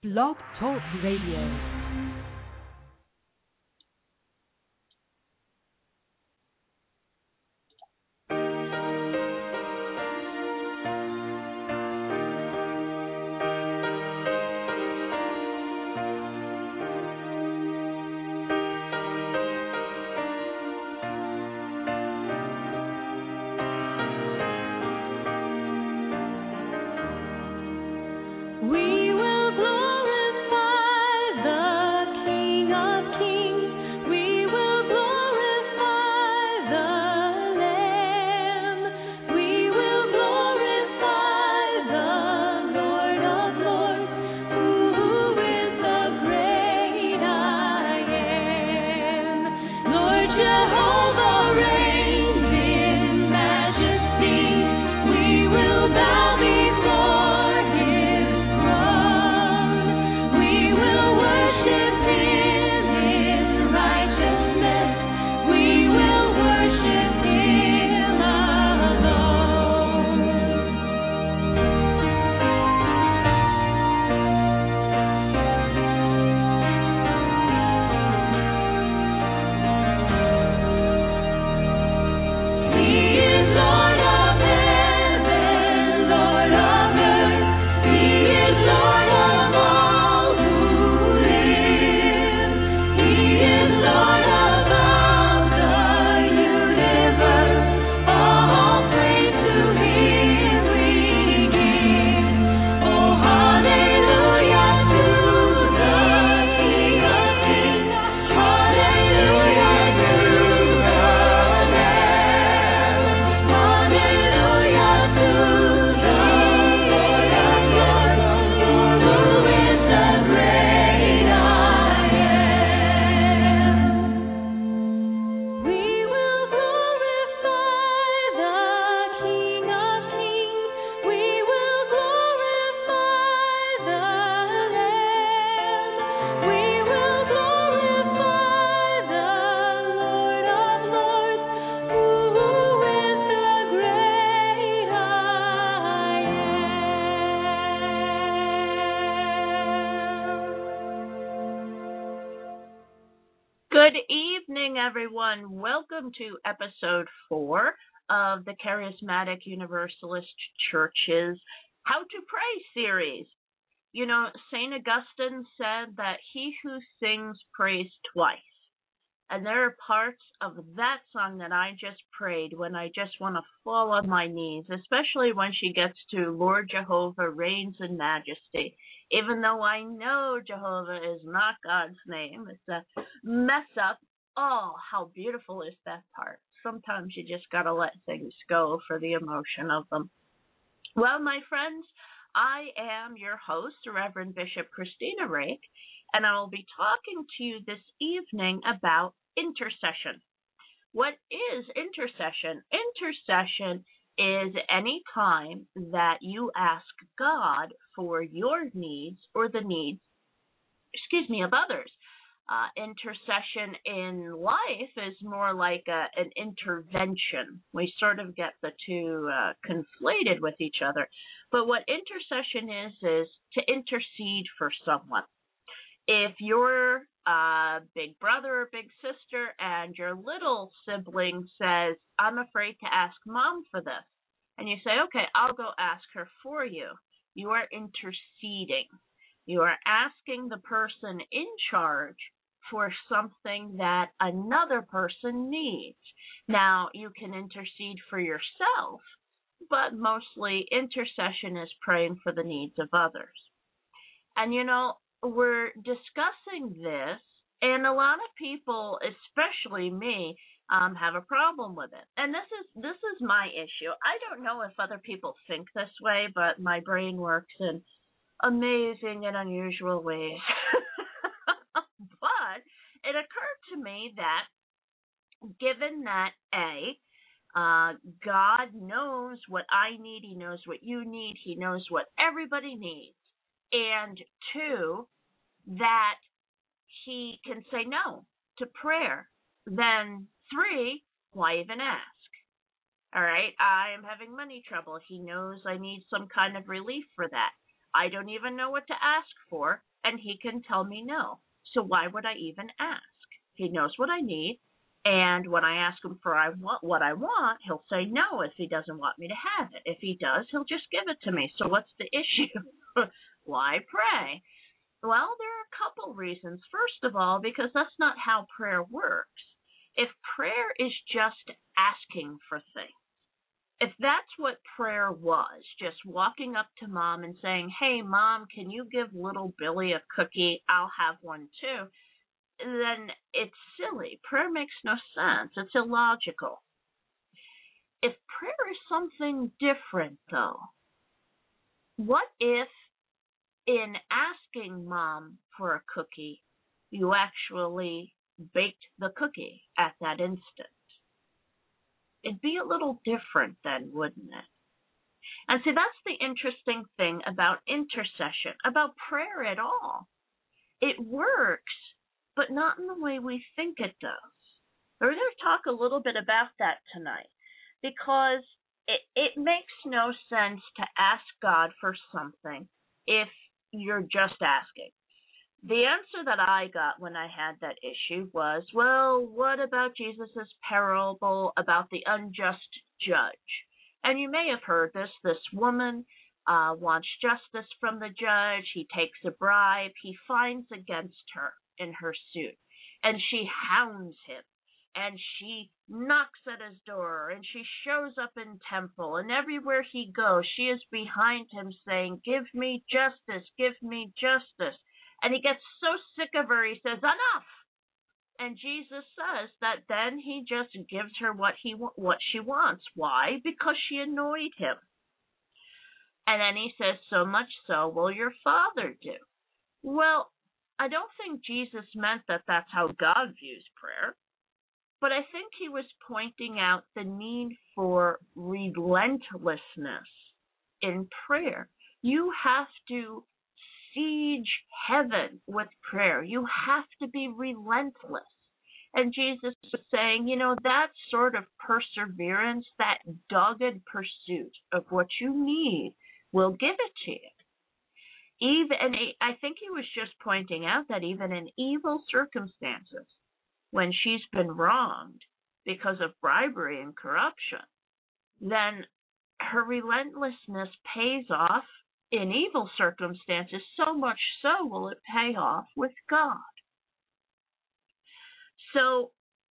Blog Talk Radio. Everyone, welcome to episode 4 of the Charismatic Universalist Church's How to Pray series. You know, St. Augustine said that he who sings prays twice. And there are parts of that song that I just prayed when I just want to fall on my knees, especially when she gets to Lord Jehovah reigns in majesty. Even though I know Jehovah is not God's name, it's a mess up. Oh, how beautiful is that part. Sometimes you just got to let things go for the emotion of them. Well, my friends, I am your host, Reverend Bishop Christina Rake, and I will be talking to you this evening about intercession. What is intercession? Intercession is any time that you ask God for your needs or the needs, of others. Intercession in life is more like an intervention. We sort of get the two conflated with each other. But what intercession is to intercede for someone. If your big brother or big sister and your little sibling says, I'm afraid to ask mom for this, and you say, okay, I'll go ask her for you, you are interceding. You are asking the person in charge for something that another person needs. Now, you can intercede for yourself, but mostly intercession is praying for the needs of others. And, you know, we're discussing this, and a lot of people, especially me, have a problem with it. And this is my issue. I don't know if other people think this way, but my brain works in amazing and unusual ways. But it occurred to me that given that God knows what I need, He knows what you need, He knows what everybody needs, and 2, that He can say no to prayer, then 3, why even ask? All right, I am having money trouble. He knows I need some kind of relief for that. I don't even know what to ask for, and he can tell me no. So why would I even ask? He knows what I need, and when I ask him for what I want, he'll say no if he doesn't want me to have it. If he does, he'll just give it to me. So what's the issue? Why pray? Well, there are a couple reasons. First of all, because that's not how prayer works. If prayer is just asking for things, if that's what prayer was, just walking up to Mom and saying, hey, Mom, can you give little Billy a cookie? I'll have one too. Then it's silly. Prayer makes no sense. It's illogical. If prayer is something different, though, what if in asking Mom for a cookie, you actually baked the cookie at that instant? It'd be a little different then, wouldn't it? And see, that's the interesting thing about intercession, about prayer at all. It works, but not in the way we think it does. We're going to talk a little bit about that tonight, because it makes no sense to ask God for something if you're just asking. The answer that I got when I had that issue was, well, what about Jesus' parable about the unjust judge? And you may have heard this. This woman wants justice from the judge. He takes a bribe. He finds against her in her suit, and she hounds him, and she knocks at his door, and she shows up in temple, and everywhere he goes, she is behind him saying, give me justice, give me justice. And he gets so sick of her, he says, enough. And Jesus says that then he just gives her what she wants. Why? Because she annoyed him. And then he says, so much so will your Father do. Well, I don't think Jesus meant that that's how God views prayer. But I think he was pointing out the need for relentlessness in prayer. You have to siege heaven with prayer. You have to be relentless. And Jesus was saying, that sort of perseverance, that dogged pursuit of what you need will give it to you. I think he was just pointing out that even in evil circumstances, when she's been wronged because of bribery and corruption, then her relentlessness pays off in evil circumstances, so much so will it pay off with God. So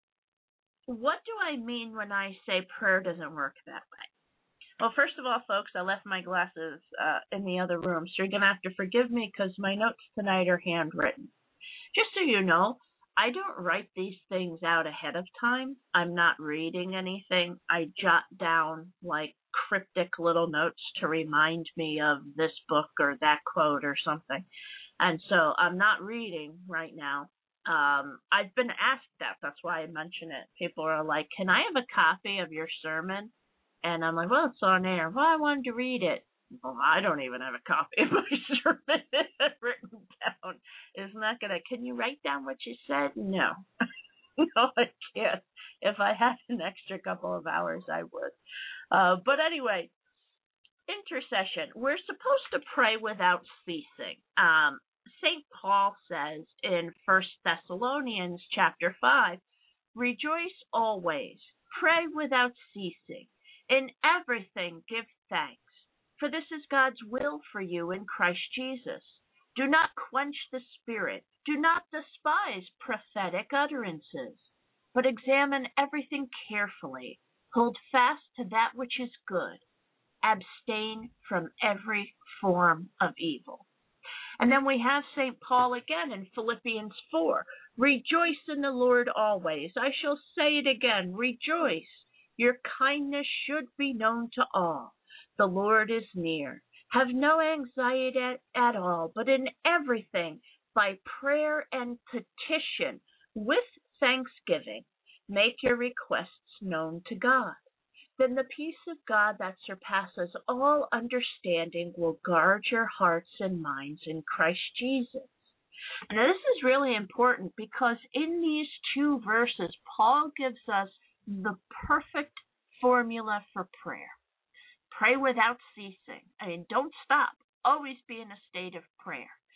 what do I mean when I say prayer doesn't work that way? Well, first of all, folks, I left my glasses in the other room, so you're going to have to forgive me because my notes tonight are handwritten. Just so you know, I don't write these things out ahead of time. I'm not reading anything. I jot down like cryptic little notes to remind me of this book or that quote or something. And so I'm not reading right now. I've been asked that. That's why I mention it. People are like, can I have a copy of your sermon? And I'm like, well, it's on air. Well, I wanted to read it. Well, I don't even have a copy of my sermon written down. Isn't that gonna? Can you write down what you said? No. No, I can't. If I had an extra couple of hours, I would. But anyway, intercession. We're supposed to pray without ceasing. St. Paul says in 1 Thessalonians chapter 5, rejoice always, pray without ceasing, in everything give thanks, for this is God's will for you in Christ Jesus. Do not quench the spirit, do not despise prophetic utterances, but examine everything carefully, hold fast to that which is good, abstain from every form of evil. And then we have St. Paul again in Philippians 4. Rejoice in the Lord always. I shall say it again, rejoice. Your kindness should be known to all. The Lord is near. Have no anxiety at all, but in everything, by prayer and petition, with thanksgiving, make your requests known to God. Then the peace of God that surpasses all understanding will guard your hearts and minds in Christ Jesus. Now, this is really important because in these two verses, Paul gives us the perfect formula for prayer. Pray without ceasing. I mean, don't stop. Always be in a state of prayer.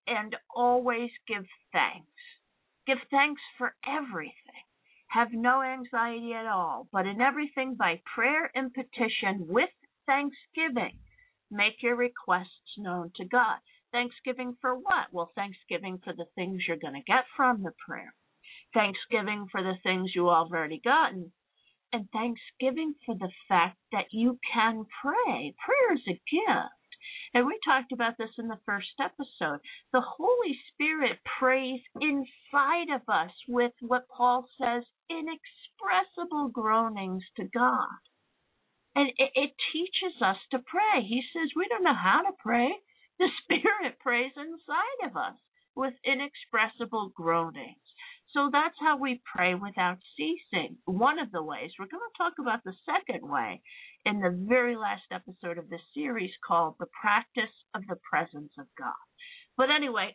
and always give thanks. Give thanks for everything. Have no anxiety at all, but in everything by prayer and petition with thanksgiving, make your requests known to God. Thanksgiving for what? Well, thanksgiving for the things you're going to get from the prayer. Thanksgiving for the things you have already gotten. And thanksgiving for the fact that you can pray. Prayer is a gift. And we talked about this in the first episode. The Holy Spirit prays inside of us with what Paul says, inexpressible groanings to God. And it teaches us to pray. He says we don't know how to pray. The Spirit prays inside of us with inexpressible groanings. So that's how we pray without ceasing. One of the ways. We're going to talk about the second way in the very last episode of this series called The Practice of the Presence of God. But anyway,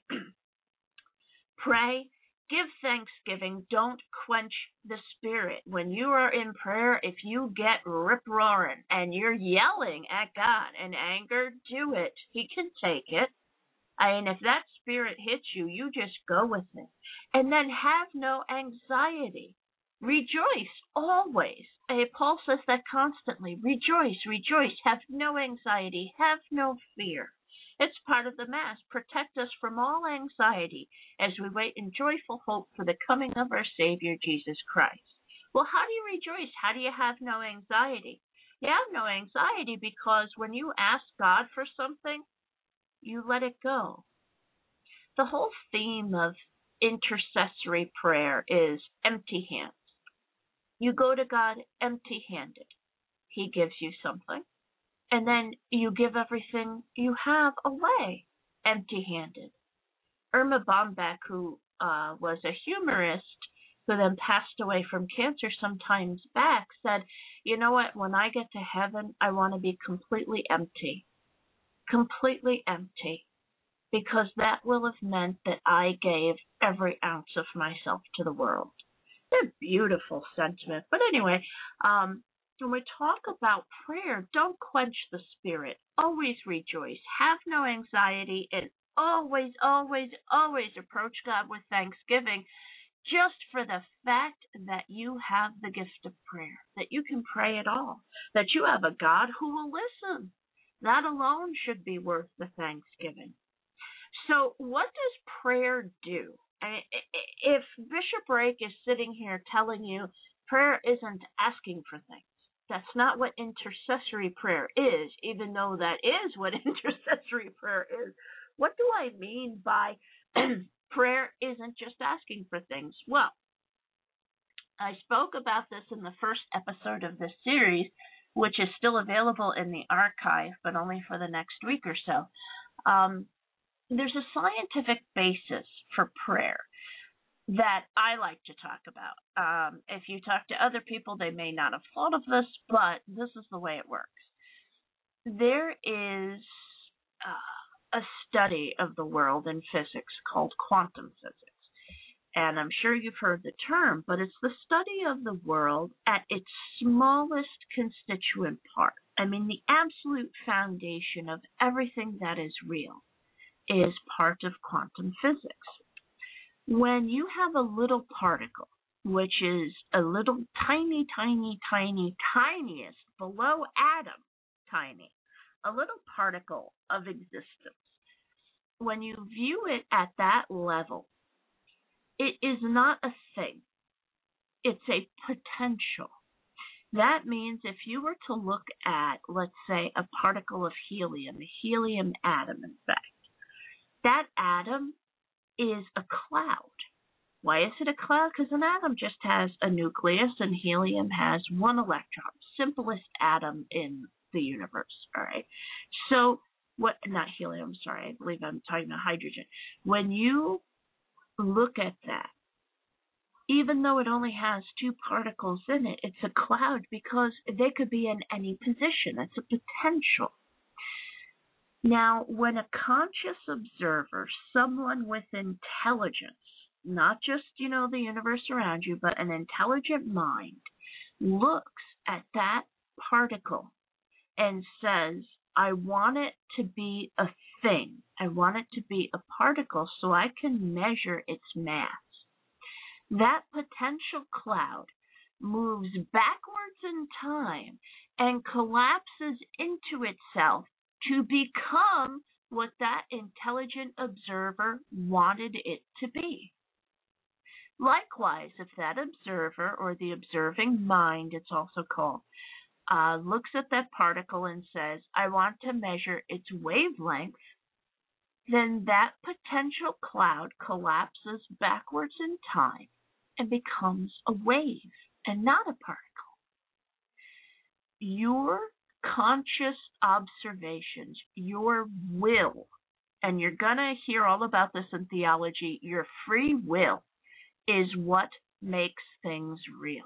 pray, give thanksgiving, don't quench the Spirit. When you are in prayer, if you get rip-roaring and you're yelling at God in anger, do it. He can take it. And if that spirit hits you, you just go with it. And then have no anxiety. Rejoice always. Paul says that constantly. Rejoice, rejoice. Have no anxiety. Have no fear. It's part of the Mass. Protect us from all anxiety as we wait in joyful hope for the coming of our Savior, Jesus Christ. Well, how do you rejoice? How do you have no anxiety? You have no anxiety because when you ask God for something, you let it go. The whole theme of intercessory prayer is empty hands. You go to God empty-handed. He gives you something, and then you give everything you have away empty-handed. Irma Bombeck, who was a humorist who then passed away from cancer some time back, said, you know what, when I get to heaven, I want to be completely empty. Completely empty, because that will have meant that I gave every ounce of myself to the world. A beautiful sentiment. But anyway, when we talk about prayer, don't quench the Spirit. Always rejoice. Have no anxiety, and always, always, always approach God with thanksgiving, just for the fact that you have the gift of prayer, that you can pray at all, that you have a God who will listen. That alone should be worth the thanksgiving. So what does prayer do? If Bishop Rake is sitting here telling you prayer isn't asking for things, that's not what intercessory prayer is, even though that is what intercessory prayer is. What do I mean by prayer isn't just asking for things? Well, I spoke about this in the first episode of this series, which is still available in the archive, but only for the next week or so. There's a scientific basis for prayer that I like to talk about. If you talk to other people, they may not have thought of this, but this is the way it works. There is a study of the world in physics called quantum physics. And I'm sure you've heard the term, but it's the study of the world at its smallest constituent part. I mean, the absolute foundation of everything that is real is part of quantum physics. When you have a little particle, which is a little tiny, tiny, tiny, tiniest, below atom tiny, a little particle of existence, when you view it at that level, it is not a thing. It's a potential. That means if you were to look at, let's say, a particle of helium, a helium atom, in fact, that atom is a cloud. Why is it a cloud? Because an atom just has a nucleus and helium has one electron, simplest atom in the universe, all right? So, not helium, sorry, I believe I'm talking about hydrogen. When you look at that, even though it only has two particles in it, it's a cloud because they could be in any position. It's a potential. Now, when a conscious observer, someone with intelligence, not just, the universe around you, but an intelligent mind, looks at that particle and says, I want it to be a thing. I want it to be a particle so I can measure its mass. That potential cloud moves backwards in time and collapses into itself to become what that intelligent observer wanted it to be. Likewise, if that observer, or the observing mind it's also called, looks at that particle and says, I want to measure its wavelength, then that potential cloud collapses backwards in time and becomes a wave and not a particle. Your conscious observations, your will, and you're going to hear all about this in theology, your free will is what makes things real.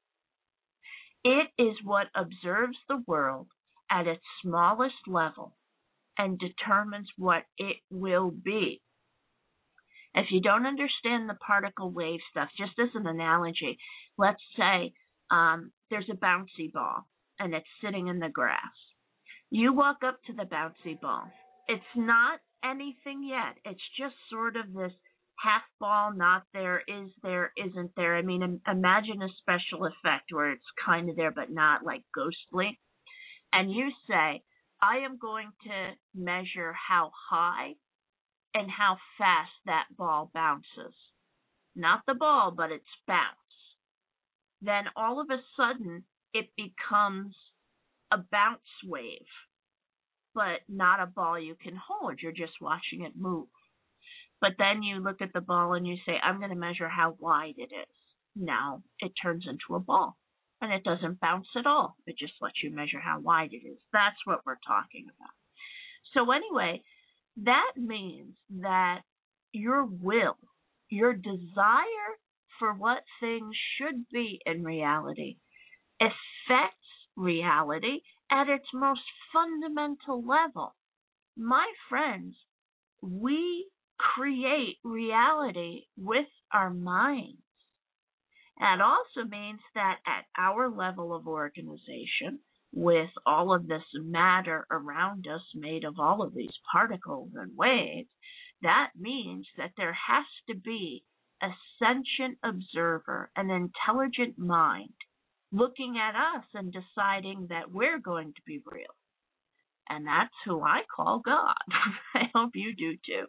It is what observes the world at its smallest level and determines what it will be. If you don't understand the particle wave stuff, just as an analogy, let's say there's a bouncy ball and it's sitting in the grass. You walk up to the bouncy ball. It's not anything yet. It's just sort of this half ball, not there, is there, isn't there. I mean, imagine a special effect where it's kind of there but not, like ghostly. And you say, I am going to measure how high and how fast that ball bounces. Not the ball, but its bounce. Then all of a sudden, it becomes a bounce wave, but not a ball you can hold. You're just watching it move. But then you look at the ball and you say, I'm going to measure how wide it is. Now it turns into a ball, and it doesn't bounce at all. It just lets you measure how wide it is. That's what we're talking about. So anyway, that means that your will, your desire for what things should be in reality, affects reality at its most fundamental level. My friends, we create reality with our minds. That also means that at our level of organization, with all of this matter around us made of all of these particles and waves, that means that there has to be a sentient observer, an intelligent mind, looking at us and deciding that we're going to be real. And that's who I call God. I hope you do too.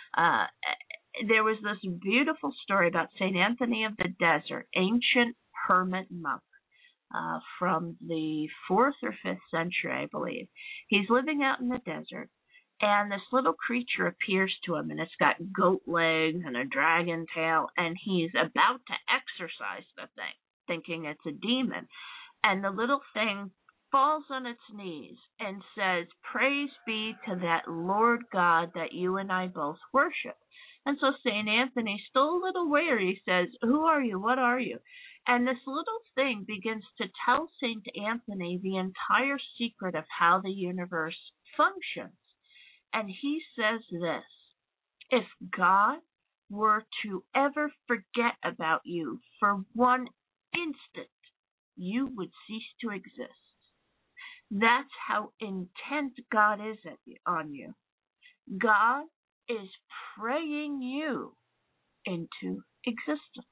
There was this beautiful story about St. Anthony of the Desert, ancient hermit monk from the 4th or 5th century, I believe. He's living out in the desert, and this little creature appears to him, and it's got goat legs and a dragon tail, and he's about to exorcise the thing, thinking it's a demon. And the little thing falls on its knees and says, praise be to that Lord God that you and I both worship. And so St. Anthony, still a little wary, says, who are you? What are you? And this little thing begins to tell St. Anthony the entire secret of how the universe functions. And he says this, if God were to ever forget about you for one instant, you would cease to exist. That's how intent God is on you. God is praying you into existence.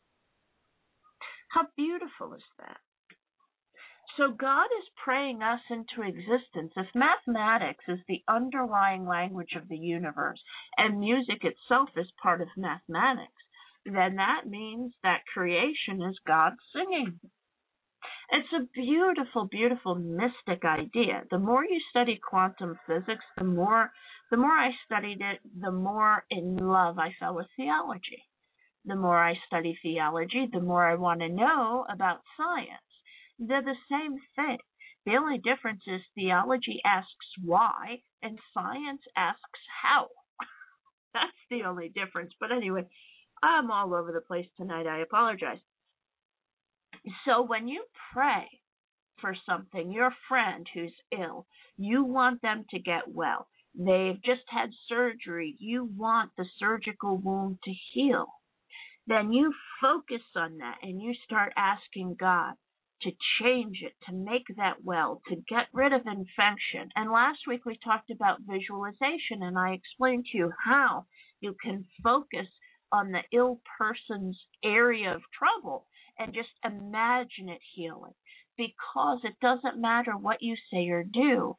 How beautiful is that? So God is praying us into existence. If mathematics is the underlying language of the universe and music itself is part of mathematics, then that means that creation is God singing. It's a beautiful, beautiful mystic idea. The more you study quantum physics, the more I studied it, the more in love I fell with theology. The more I study theology, the more I want to know about science. They're the same thing. The only difference is theology asks why and science asks how. That's the only difference. But anyway, I'm all over the place tonight. I apologize. So when you pray for something, your friend who's ill, you want them to get well. They've just had surgery. You want the surgical wound to heal. Then you focus on that and you start asking God, to change it, to make that well, to get rid of infection. And last week we talked about visualization, and I explained to you how you can focus on the ill person's area of trouble and just imagine it healing. Because it doesn't matter what you say or do,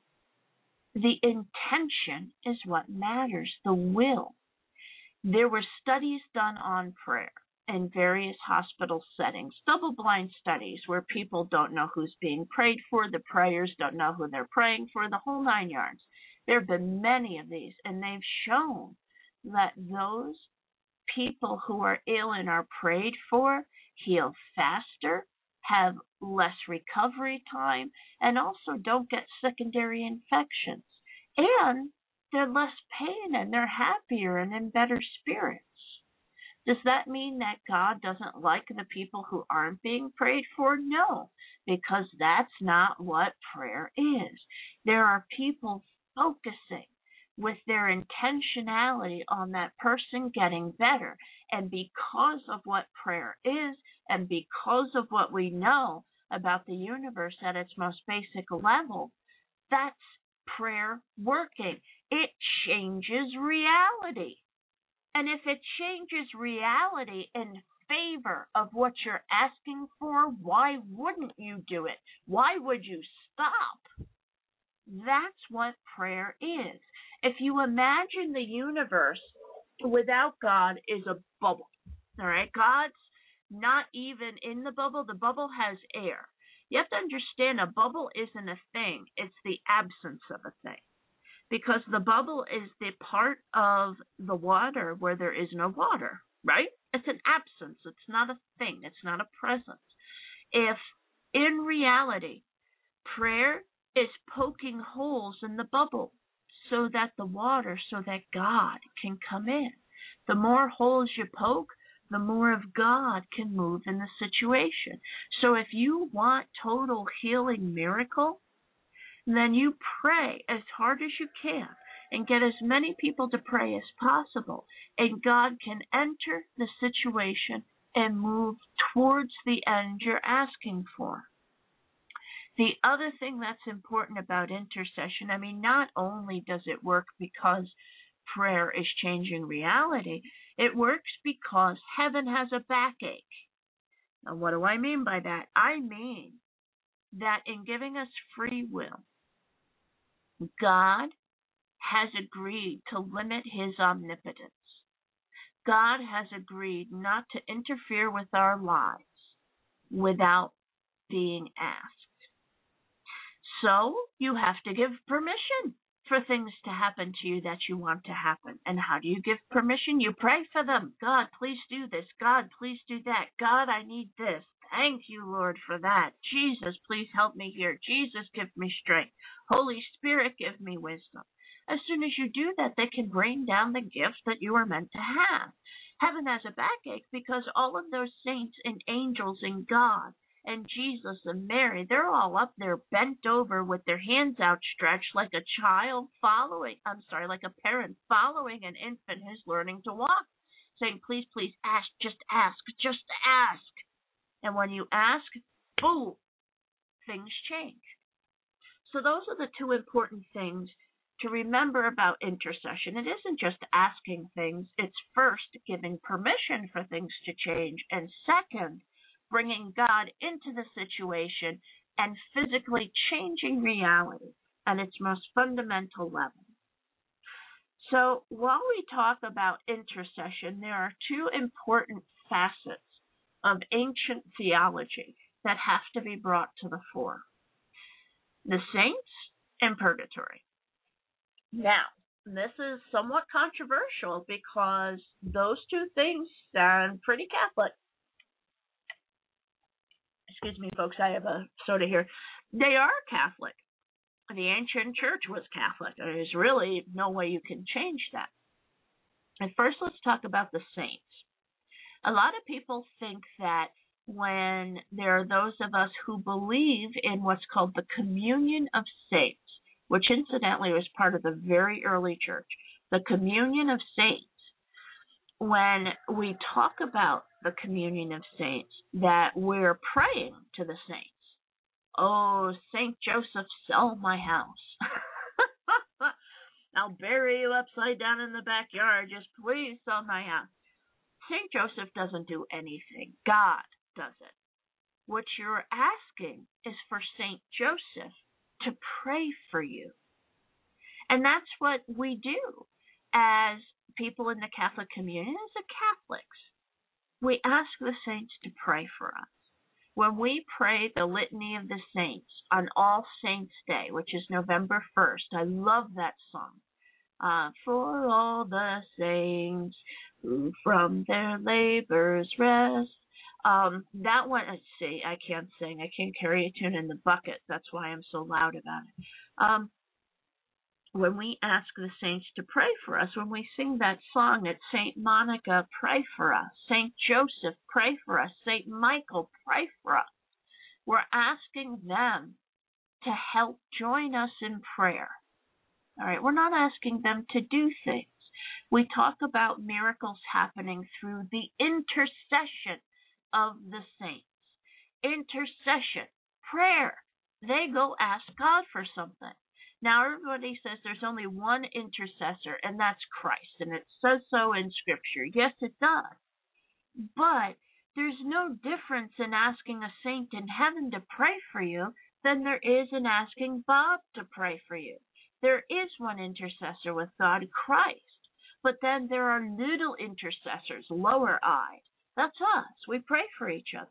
the intention is what matters, the will. There were studies done on prayer in various hospital settings, double-blind studies where people don't know who's being prayed for, the prayers don't know who they're praying for, the whole 9 yards. There have been many of these, and they've shown that those people who are ill and are prayed for heal faster, have less recovery time, and also don't get secondary infections. And they're less pain, and they're happier and in better spirits. Does that mean that God doesn't like the people who aren't being prayed for? No, because that's not what prayer is. There are people focusing with their intentionality on that person getting better. And because of what prayer is, and because of what we know about the universe at its most basic level, that's prayer working. It changes reality. And if it changes reality in favor of what you're asking for, why wouldn't you do it? Why would you stop? That's what prayer is. If you imagine the universe without God is a bubble, all right? God's not even in the bubble has air. You have to understand a bubble isn't a thing. It's the absence of a thing. Because the bubble is the part of the water where there is no water, right? It's an absence. It's not a thing. It's not a presence. If in reality, prayer is poking holes in the bubble so that God can come in. The more holes you poke, the more of God can move in the situation. So if you want total healing miracle, then you pray as hard as you can and get as many people to pray as possible, and God can enter the situation and move towards the end you're asking for. The other thing that's important about intercession, not only does it work because prayer is changing reality, it works because heaven has a backache. Now, what do I mean by that? I mean that in giving us free will, God has agreed to limit his omnipotence. God has agreed not to interfere with our lives without being asked. So you have to give permission for things to happen to you that you want to happen. And how do you give permission? You pray for them. God, please do this. God, please do that. God, I need this. Thank you, Lord, for that. Jesus, please help me here. Jesus, give me strength. Holy Spirit, give me wisdom. As soon as you do that, they can bring down the gifts that you are meant to have. Heaven has a backache because all of those saints and angels and God and Jesus and Mary, they're all up there bent over with their hands outstretched like a parent following an infant who's learning to walk, saying, please, please ask, just ask, just ask. And when you ask, boom, things change. So those are the two important things to remember about intercession. It isn't just asking things. It's first giving permission for things to change, and second, bringing God into the situation and physically changing reality at its most fundamental level. So while we talk about intercession, there are two important facets of ancient theology that have to be brought to the fore: the saints and purgatory. Now, this is somewhat controversial because those two things sound pretty Catholic. Excuse me, folks, I have a soda here. They are Catholic. The ancient church was Catholic. There's really no way you can change that. And first, let's talk about the saints. A lot of people think that when there are those of us who believe in what's called the communion of saints, which incidentally was part of the very early church, the communion of saints, when we talk about the communion of saints, that we're praying to the saints. Oh, St. Joseph, sell my house. I'll bury you upside down in the backyard. Just please sell my house. St. Joseph doesn't do anything. God does it. What you're asking is for St. Joseph to pray for you. And that's what we do as people in the Catholic community, as the Catholics. We ask the saints to pray for us. When we pray the Litany of the Saints on All Saints' Day, which is November 1st, I love that song. For all the saints who from their labors rest. That one, let's see, I can't sing. I can't carry a tune in the bucket. That's why I'm so loud about it. When we ask the saints to pray for us, when we sing that song at St. Monica, pray for us. St. Joseph, pray for us. St. Michael, pray for us. We're asking them to help join us in prayer. All right, we're not asking them to do things. We talk about miracles happening through the intercession of the saints. Intercession, prayer. They go ask God for something. Now, everybody says there's only one intercessor, and that's Christ, and it says so in Scripture. Yes, it does. But there's no difference in asking a saint in heaven to pray for you than there is in asking Bob to pray for you. There is one intercessor with God, Christ. But then there are little intercessors, lower-eyed. That's us. We pray for each other.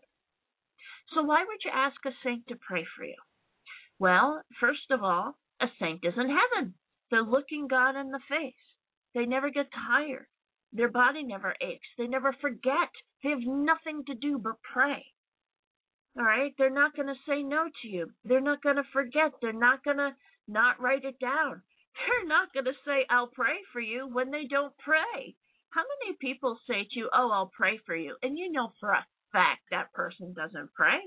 So why would you ask a saint to pray for you? Well, first of all, a saint is in heaven. They're looking God in the face. They never get tired. Their body never aches. They never forget. They have nothing to do but pray. All right? They're not going to say no to you. They're not going to forget. They're not going to not write it down. They're not going to say, I'll pray for you when they don't pray. How many people say to you, oh, I'll pray for you, and you know for a fact that person doesn't pray?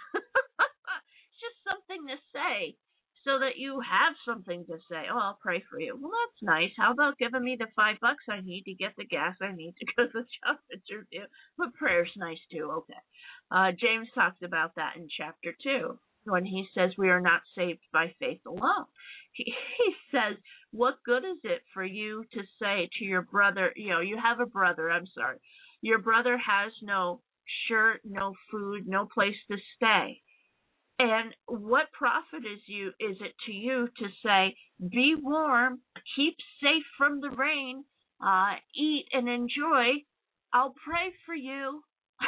It's just something to say so that you have something to say. Oh, I'll pray for you. Well, that's nice. How about giving me the $5 I need to get the gas I need to go to the job interview? But prayer's nice too. Okay. James talks about that in chapter 2 when he says we are not saved by faith alone. He says, what good is it for you to say to your brother, you have a brother, your brother has no shirt, no food, no place to stay. And what profit is it to you to say, be warm, keep safe from the rain, eat and enjoy, I'll pray for you.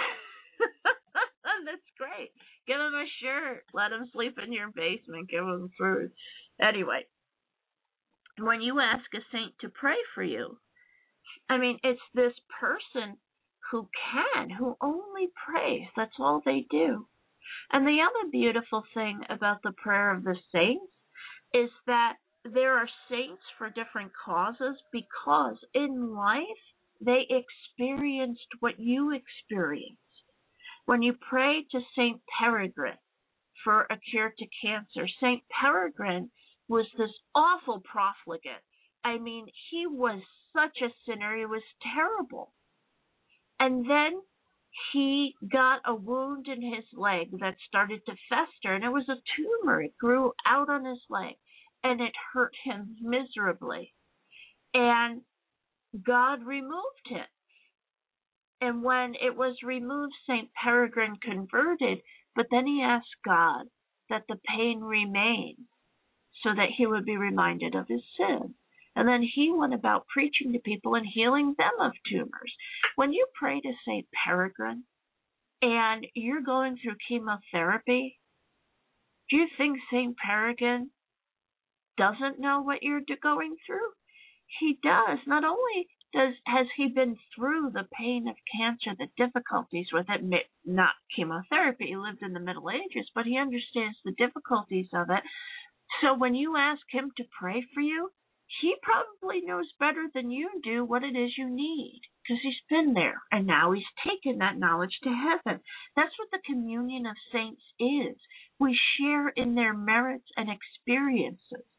That's great. Give him a shirt. Let him sleep in your basement. Give him food. Anyway, when you ask a saint to pray for you, it's this person who only prays. That's all they do. And the other beautiful thing about the prayer of the saints is that there are saints for different causes because in life they experienced what you experienced. When you pray to St. Peregrine for a cure to cancer, St. Peregrine was this awful profligate. He was such a sinner. It was terrible. And then he got a wound in his leg that started to fester, and it was a tumor. It grew out on his leg, and it hurt him miserably. And God removed it. And when it was removed, St. Peregrine converted, but then he asked God that the pain remain so that he would be reminded of his sin. And then he went about preaching to people and healing them of tumors. When you pray to St. Peregrine and you're going through chemotherapy, do you think St. Peregrine doesn't know what you're going through? He does. Not only has he been through the pain of cancer, the difficulties with it, not chemotherapy, he lived in the Middle Ages, but he understands the difficulties of it. So when you ask him to pray for you, he probably knows better than you do what it is you need because he's been there and now he's taken that knowledge to heaven. That's what the communion of saints is. We share in their merits and experiences.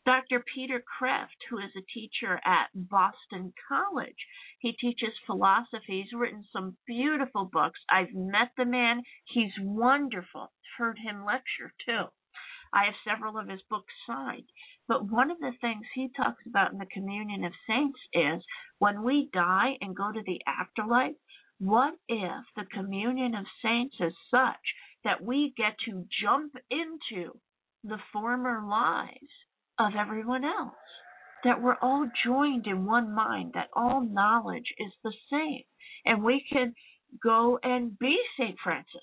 Dr. Peter Kreeft, who is a teacher at Boston College. He teaches philosophy. He's written some beautiful books. I've met the man. He's wonderful. I've heard him lecture too. I have several of his books signed. But one of the things he talks about in the communion of saints is when we die and go to the afterlife, what if the communion of saints is such that we get to jump into the former lives of everyone else? That we're all joined in one mind, that all knowledge is the same. And we can go and be St. Francis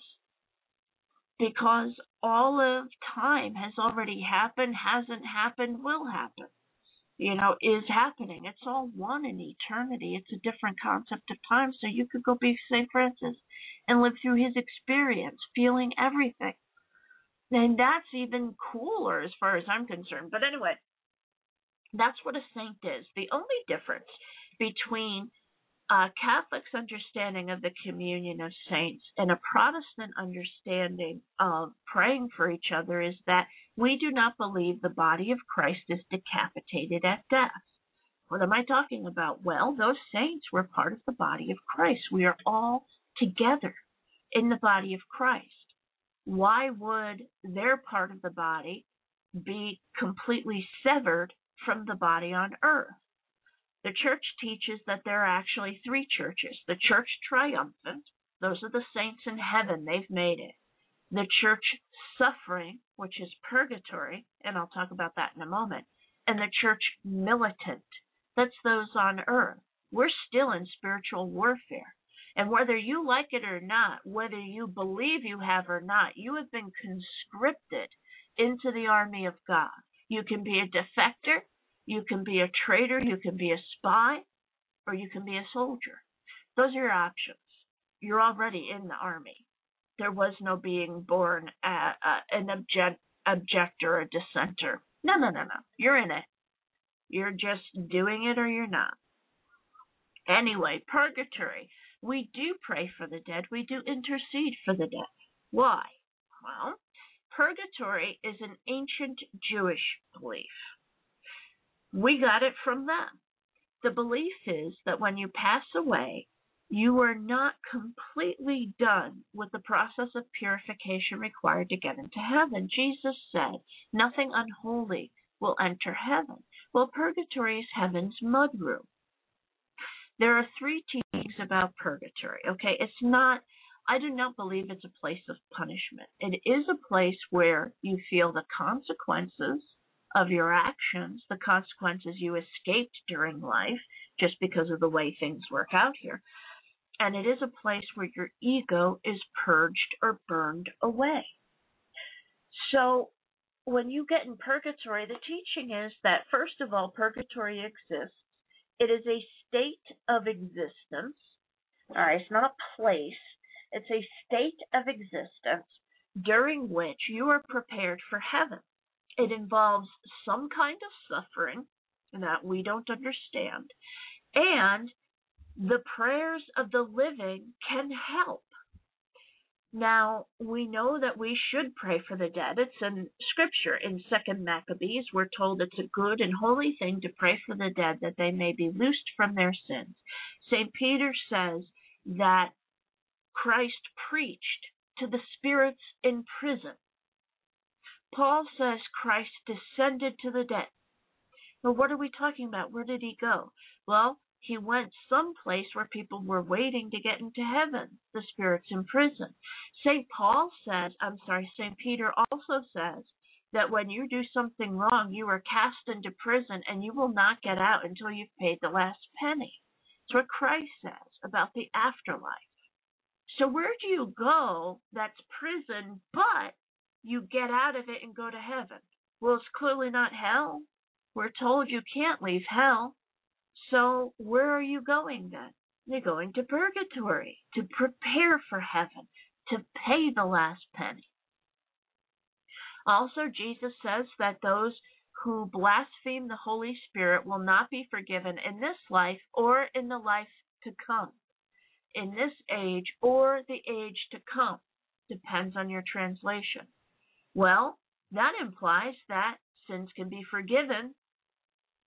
because all of time has already happened, hasn't happened, will happen, is happening. It's all one in eternity. It's a different concept of time. So you could go be St. Francis and live through his experience, feeling everything. And that's even cooler as far as I'm concerned. But anyway, that's what a saint is. The only difference between a Catholic's understanding of the communion of saints and a Protestant understanding of praying for each other is that we do not believe the body of Christ is decapitated at death. What am I talking about? Well, those saints were part of the body of Christ. We are all together in the body of Christ. Why would their part of the body be completely severed from the body on earth? The church teaches that there are actually three churches. The church triumphant, those are the saints in heaven, they've made it. The church suffering, which is purgatory, and I'll talk about that in a moment. And the church militant, that's those on earth. We're still in spiritual warfare. And whether you like it or not, whether you believe you have or not, you have been conscripted into the army of God. You can be a defector, you can be a traitor, you can be a spy, or you can be a soldier. Those are your options. You're already in the army. There was no being born an objector or a dissenter. No. You're in it. You're just doing it or you're not. Anyway, purgatory. We do pray for the dead. We do intercede for the dead. Why? Well, purgatory is an ancient Jewish belief. We got it from them. The belief is that when you pass away, you are not completely done with the process of purification required to get into heaven. Jesus said, nothing unholy will enter heaven. Well, purgatory is heaven's mudroom. There are three teachings about purgatory, okay? I do not believe it's a place of punishment. It is a place where you feel the consequences of your actions, the consequences you escaped during life just because of the way things work out here. And it is a place where your ego is purged or burned away. So when you get in purgatory, the teaching is that, first of all, purgatory exists. It is a state of existence. All right, it's not a place. It's a state of existence during which you are prepared for heaven. It involves some kind of suffering that we don't understand, and the prayers of the living can help. Now, we know that we should pray for the dead. It's in Scripture. In 2 Maccabees, we're told it's a good and holy thing to pray for the dead that they may be loosed from their sins. St. Peter says that Christ preached to the spirits in prison. Paul says Christ descended to the dead. Now, what are we talking about? Where did he go? Well, he went someplace where people were waiting to get into heaven, the spirits in prison. St. Peter also says that when you do something wrong, you are cast into prison and you will not get out until you've paid the last penny. That's what Christ says about the afterlife. So where do you go that's prison, but you get out of it and go to heaven? Well, it's clearly not hell. We're told you can't leave hell. So where are you going then? You're going to purgatory to prepare for heaven, to pay the last penny. Also, Jesus says that those who blaspheme the Holy Spirit will not be forgiven in this life or in the life to come. In this age or the age to come. Depends on your translation. Well, that implies that sins can be forgiven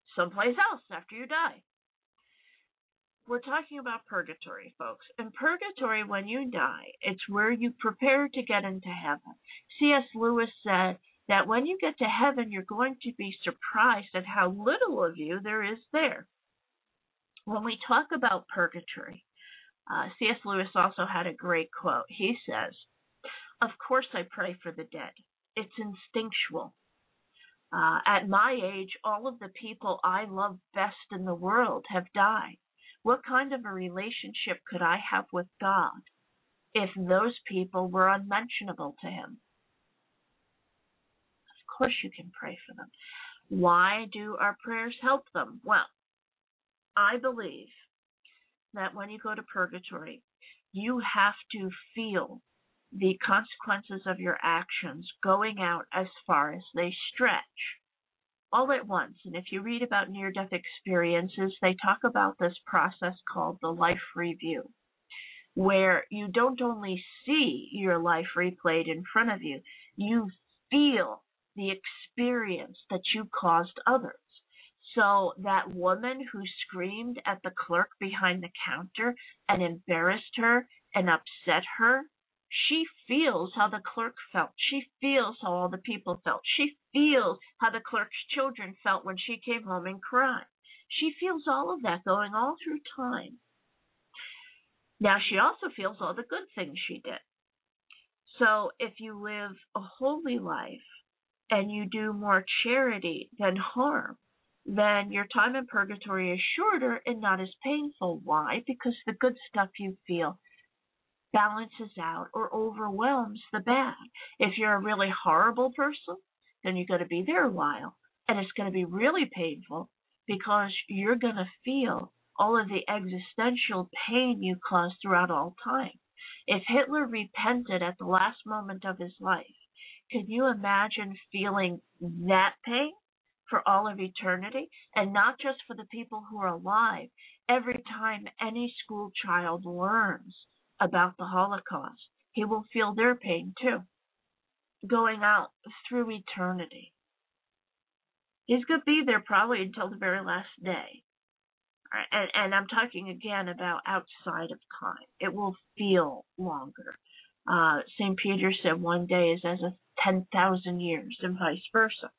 someplace else after you die. We're talking about purgatory, folks. In purgatory, when you die, it's where you prepare to get into heaven. C.S. Lewis said that when you get to heaven, you're going to be surprised at how little of you there is there. When we talk about purgatory, C.S. Lewis also had a great quote. He says, "Of course I pray for the dead. It's instinctual. At my age, all of the people I love best in the world have died. What kind of a relationship could I have with God if those people were unmentionable to him?" Of course you can pray for them. Why do our prayers help them? Well, I believe that when you go to purgatory, you have to feel the consequences of your actions going out as far as they stretch, all at once. And if you read about near-death experiences, they talk about this process called the life review, where you don't only see your life replayed in front of you, you feel the experience that you caused others. So that woman who screamed at the clerk behind the counter and embarrassed her and upset her, she feels how the clerk felt. She feels how all the people felt. She feels how the clerk's children felt when she came home and cried. She feels all of that going all through time. Now she also feels all the good things she did. So if you live a holy life and you do more charity than harm, then your time in purgatory is shorter and not as painful. Why? Because the good stuff you feel balances out or overwhelms the bad. If you're a really horrible person, then you're going to be there a while, and it's going to be really painful because you're going to feel all of the existential pain you caused throughout all time. If Hitler repented at the last moment of his life, can you imagine feeling that pain for all of eternity? And not just for the people who are alive. Every time any school child learns about the Holocaust, he will feel their pain too, going out through eternity. He's going to be there probably until the very last day. And I'm talking again about outside of time. It will feel longer. St. Peter said one day is as 10,000 years, and vice versa,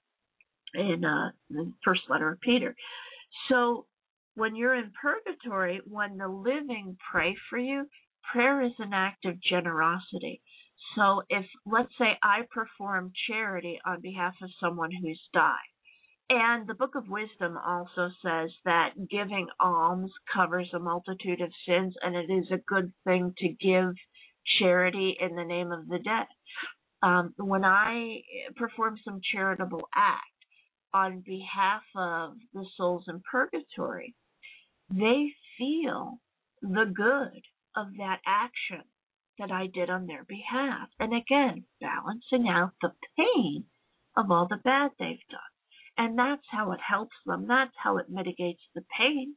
in the first letter of Peter. So when you're in purgatory, when the living pray for you, prayer is an act of generosity. So if, let's say, I perform charity on behalf of someone who's died, and the Book of Wisdom also says that giving alms covers a multitude of sins, and it is a good thing to give charity in the name of the dead. When I perform some charitable act on behalf of the souls in purgatory, they feel the good of that action that I did on their behalf. And again, balancing out the pain of all the bad they've done. And that's how it helps them. That's how it mitigates the pain.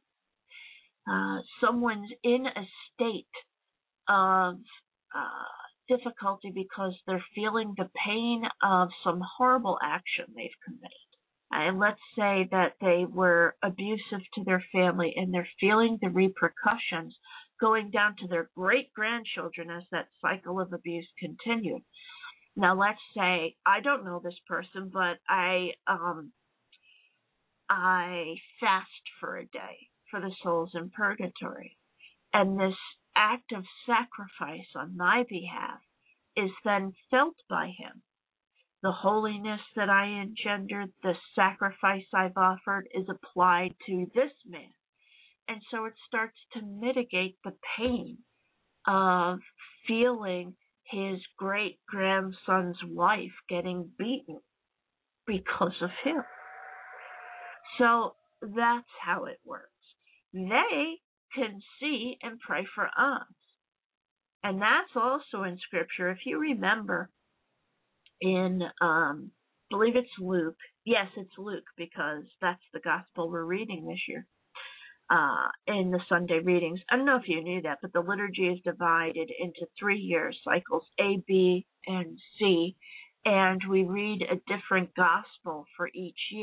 Someone's in a state of difficulty because they're feeling the pain of some horrible action they've committed. And let's say that they were abusive to their family and they're feeling the repercussions going down to their great-grandchildren as that cycle of abuse continued. Now, let's say I don't know this person, but I fast for a day for the souls in purgatory. And this act of sacrifice on my behalf is then felt by him. The holiness that I engendered, the sacrifice I've offered is applied to this man. And so it starts to mitigate the pain of feeling his great-grandson's wife getting beaten because of him. So that's how it works. They can see and pray for us. And that's also in Scripture. If you remember in, I believe it's Luke. Yes, it's Luke because that's the gospel we're reading this year in the Sunday readings. I don't know if you knew that, but the liturgy is divided into 3-year cycles, A, B, and C. And we read a different gospel for each year.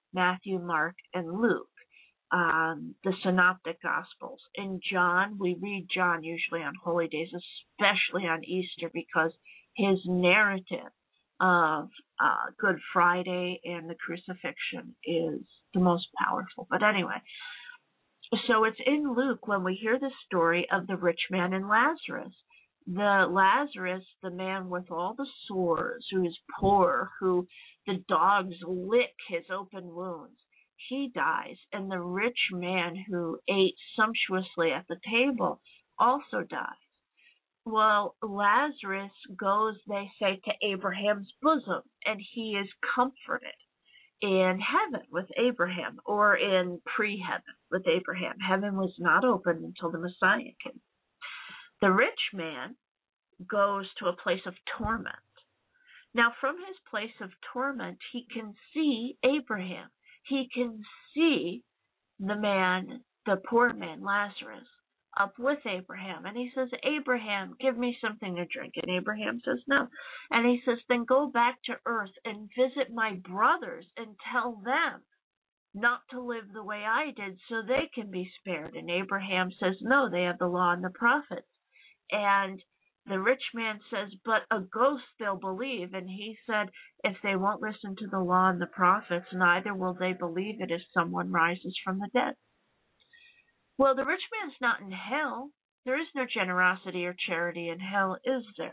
Matthew, Mark, and Luke, the Synoptic Gospels. In John, we read John usually on holy days, especially on Easter, because his narrative of Good Friday and the crucifixion is the most powerful. But anyway, so it's in Luke when we hear the story of the rich man and Lazarus. Lazarus, the man with all the sores, who is poor, who the dogs lick his open wounds, he dies. And the rich man who ate sumptuously at the table also dies. Well, Lazarus goes, they say, to Abraham's bosom, and he is comforted in heaven with Abraham, or in pre-heaven with Abraham. Heaven was not open until the Messiah came. The rich man goes to a place of torment. Now, from his place of torment, he can see Abraham. He can see the man, the poor man, Lazarus, up with Abraham. And he says, Abraham, give me something to drink. And Abraham says, no. And he says, then go back to earth and visit my brothers and tell them not to live the way I did so they can be spared. And Abraham says, no, they have the law and the prophets. And the rich man says, but a ghost they'll believe. And he said, if they won't listen to the law and the prophets, neither will they believe it if someone rises from the dead. Well, the rich man's not in hell. There is no generosity or charity in hell, is there?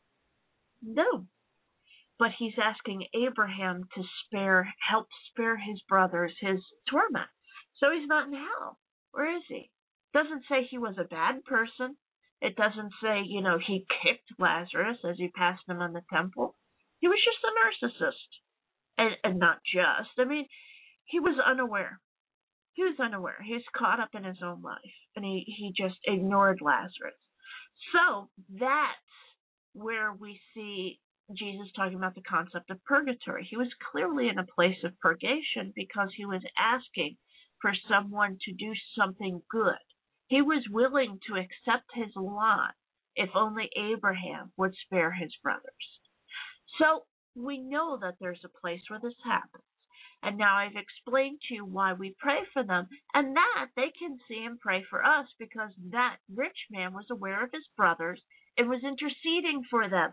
No. But he's asking Abraham to help spare his brothers his torment. So he's not in hell. Where is he? Doesn't say he was a bad person. It doesn't say, he kicked Lazarus as he passed him in the temple. He was just a narcissist. And not just. I mean, he was unaware. He was unaware. He was caught up in his own life. And he just ignored Lazarus. So that's where we see Jesus talking about the concept of purgatory. He was clearly in a place of purgation because he was asking for someone to do something good. He was willing to accept his lot if only Abraham would spare his brothers. So we know that there's a place where this happens. And now I've explained to you why we pray for them, and that they can see and pray for us because that rich man was aware of his brothers and was interceding for them.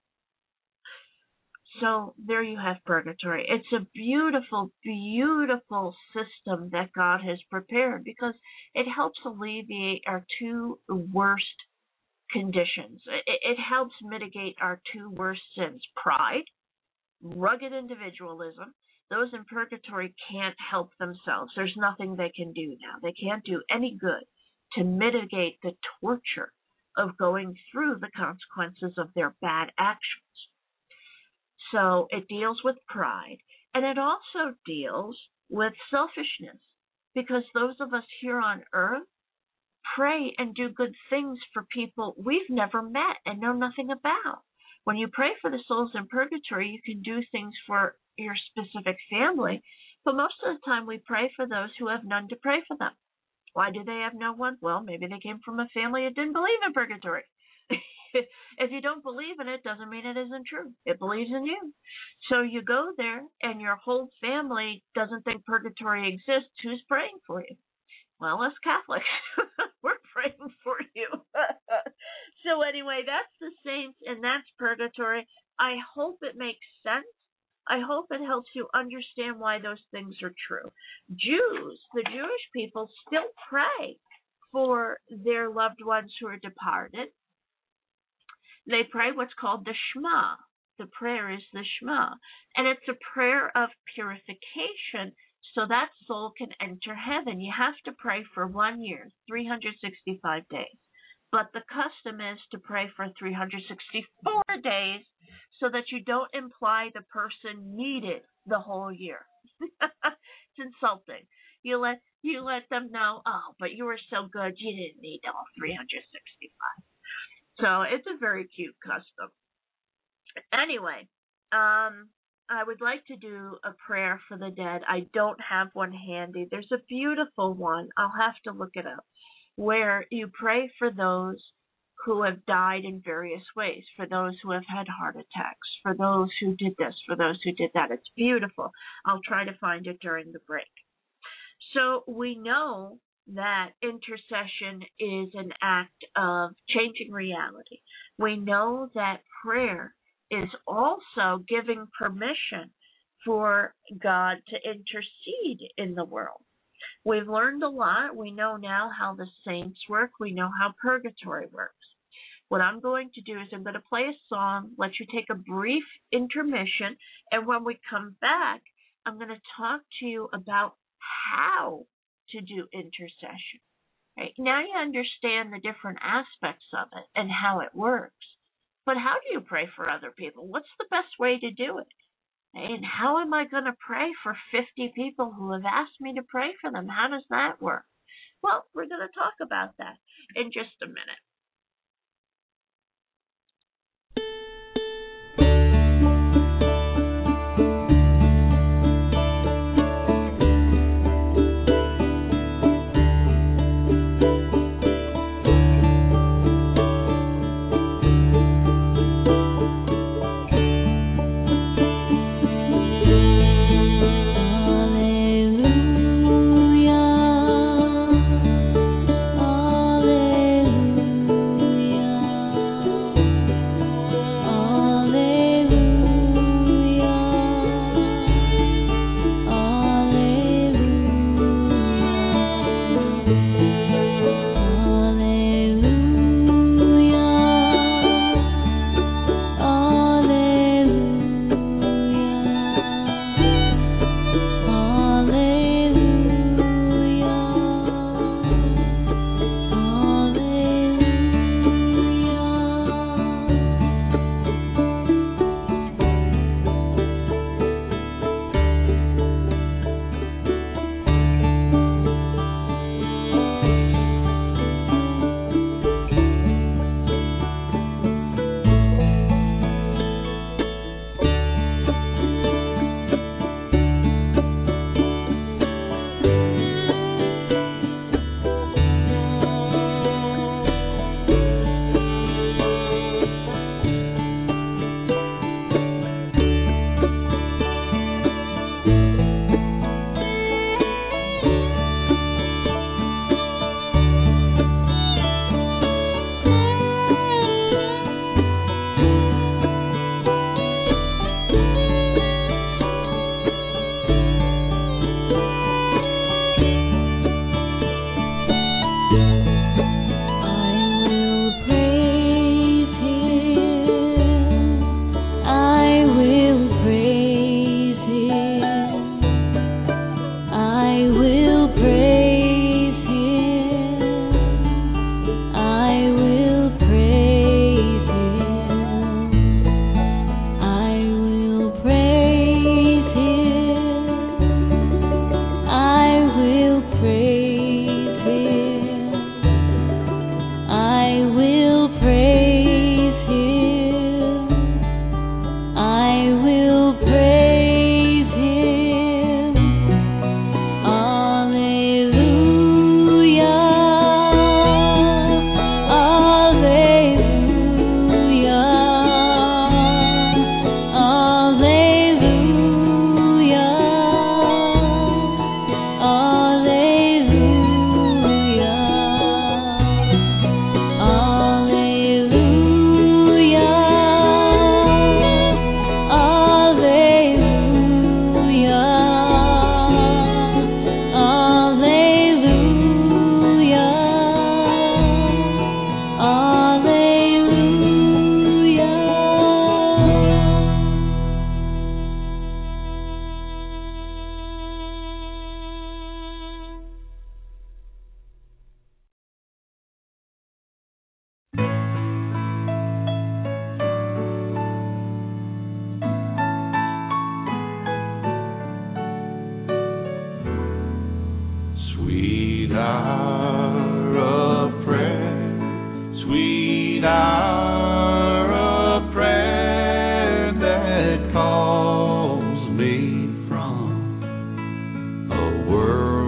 So there you have purgatory. It's a beautiful, beautiful system that God has prepared because it helps alleviate our two worst conditions. It helps mitigate our two worst sins: pride, rugged individualism. Those in purgatory can't help themselves. There's nothing they can do now. They can't do any good to mitigate the torture of going through the consequences of their bad actions. So it deals with pride, and it also deals with selfishness, because those of us here on earth pray and do good things for people we've never met and know nothing about. When you pray for the souls in purgatory, you can do things for your specific family, but most of the time we pray for those who have none to pray for them. Why do they have no one? Well, maybe they came from a family that didn't believe in purgatory. If you don't believe in it, doesn't mean it isn't true. It believes in you. So you go there and your whole family doesn't think purgatory exists. Who's praying for you? Well, us Catholics. We're praying for you. So anyway, that's the saints and that's purgatory. I hope it makes sense. I hope it helps you understand why those things are true. Jews, the Jewish people, still pray for their loved ones who are departed. They pray what's called the Shema. The prayer is the Shema. And it's a prayer of purification so that soul can enter heaven. You have to pray for 1 year, 365 days. But the custom is to pray for 364 days so that you don't imply the person needed the whole year. It's insulting. You let them know, oh, but you were so good, you didn't need all 365. So it's a very cute custom. Anyway, I would like to do a prayer for the dead. I don't have one handy. There's a beautiful one. I'll have to look it up, where you pray for those who have died in various ways, for those who have had heart attacks, for those who did this, for those who did that. It's beautiful. I'll try to find it during the break. So we know that intercession is an act of changing reality. We know that prayer is also giving permission for God to intercede in the world. We've learned a lot. We know now how the saints work. We know how purgatory works. What I'm going to do is I'm going to play a song, let you take a brief intermission, and when we come back, I'm going to talk to you about how to do intercession. Right? Now you understand the different aspects of it and how it works. But how do you pray for other people? What's the best way to do it? And how am I going to pray for 50 people who have asked me to pray for them? How does that work? Well, we're going to talk about that in just a minute.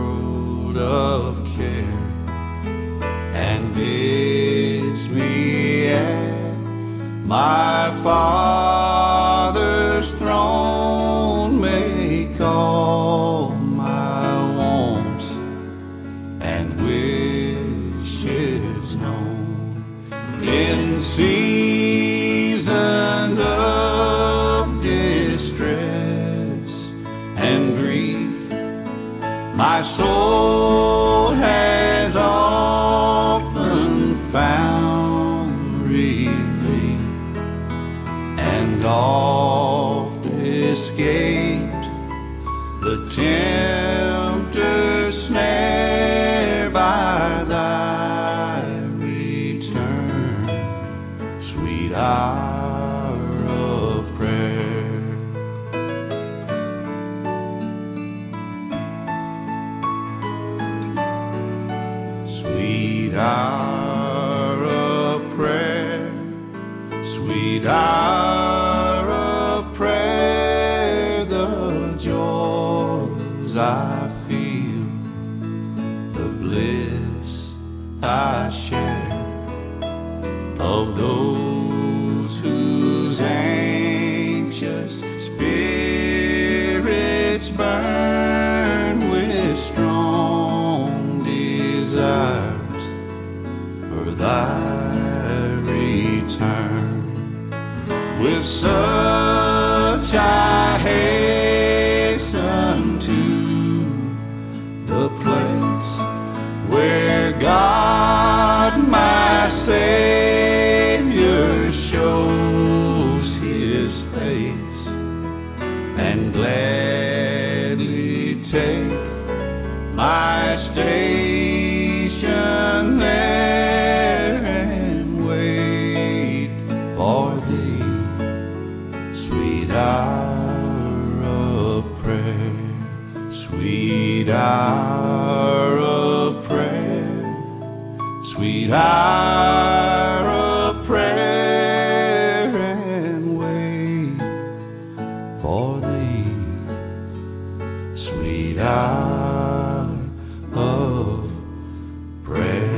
Of care and bids me Father's throne, make all my wants and wishes known. In season of distress and grief, my soul has often found relief, and oft escaped the tempter's snare by thy return, sweet hour of prayer. Sweet hour of prayer, sweet hour of prayer, the joys I feel, the bliss I share of those whose anxious spirits burn with strong desires for thy return. With such I hasten to the place where God my Savior shows His face, and gladly take my station there and wait for Thee, sweet hour of prayer, sweet hour of prayer, sweet hour of prayer, and wait for Thee, sweet hour of prayer.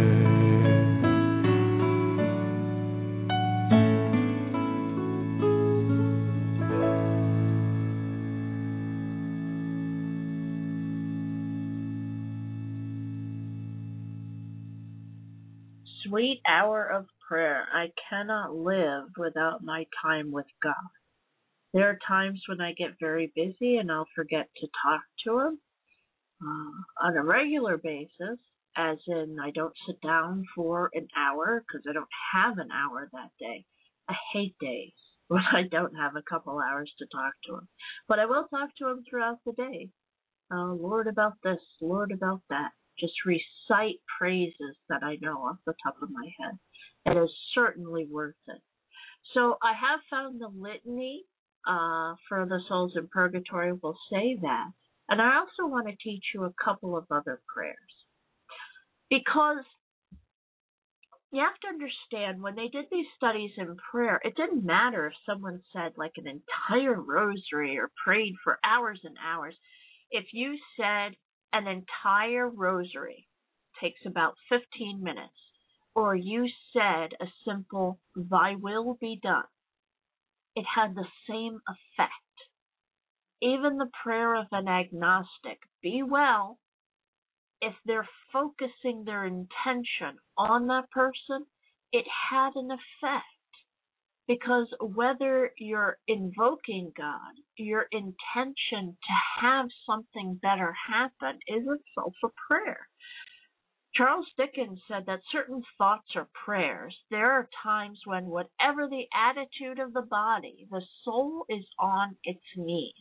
Sweet hour of prayer. I cannot live without my time with God. There are times when I get very busy and I'll forget to talk to Him on a regular basis, as in I don't sit down for an hour because I don't have an hour that day. I hate days when I don't have a couple hours to talk to Him. But I will talk to Him throughout the day. Lord about this, Lord about that. Just recite praises that I know off the top of my head. It is certainly worth it. So I have found the litany for the souls in purgatory will say that. And I also want to teach you a couple of other prayers. Because you have to understand, when they did these studies in prayer, it didn't matter if someone said like an entire rosary or prayed for hours and hours. If you said an entire rosary, takes about 15 minutes, or you said a simple, thy will be done, it had the same effect. Even the prayer of an agnostic, be well, if they're focusing their intention on that person, it had an effect. Because whether you're invoking God, your intention to have something better happen is itself a prayer. Charles Dickens said that certain thoughts are prayers. There are times when, whatever the attitude of the body, the soul is on its knees.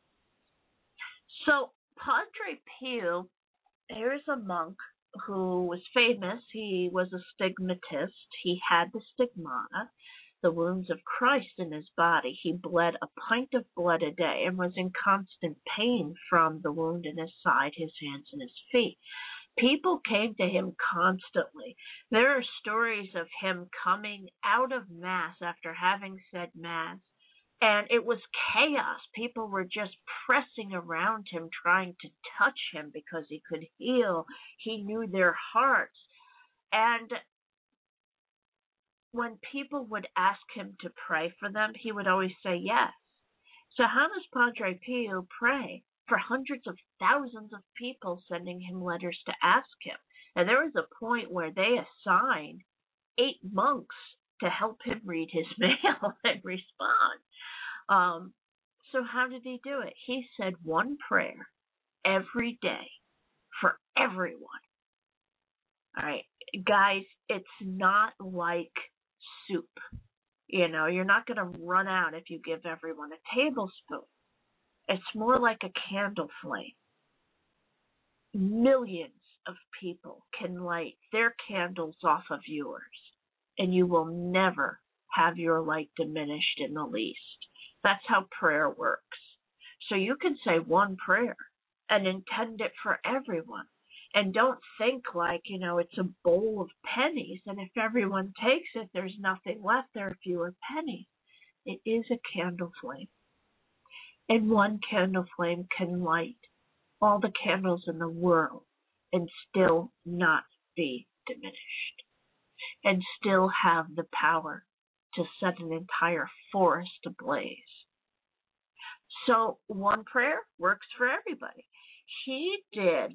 So, Padre Pio, here's a monk who was famous. He was a stigmatist. He had the stigmata, the wounds of Christ in his body. He bled a pint of blood a day and was in constant pain from the wound in his side, his hands, and his feet. People came to him constantly. There are stories of him coming out of Mass after having said Mass, and it was chaos. People were just pressing around him, trying to touch him because he could heal. He knew their hearts. And when people would ask him to pray for them, he would always say yes. So how does Padre Pio pray for hundreds of thousands of people sending him letters to ask him? And there was a point where they assigned 8 monks to help him read his mail and respond. So how did he do it? He said one prayer every day for everyone. All right, guys, it's not like soup. You know, you're not going to run out if you give everyone a tablespoon. It's more like a candle flame. Millions of people can light their candles off of yours, and you will never have your light diminished in the least. That's how prayer works. So you can say one prayer and intend it for everyone. And don't think like, you know, it's a bowl of pennies, and if everyone takes it, there's nothing left. There are fewer pennies. It is a candle flame. And one candle flame can light all the candles in the world and still not be diminished, and still have the power to set an entire forest ablaze. So one prayer works for everybody. He did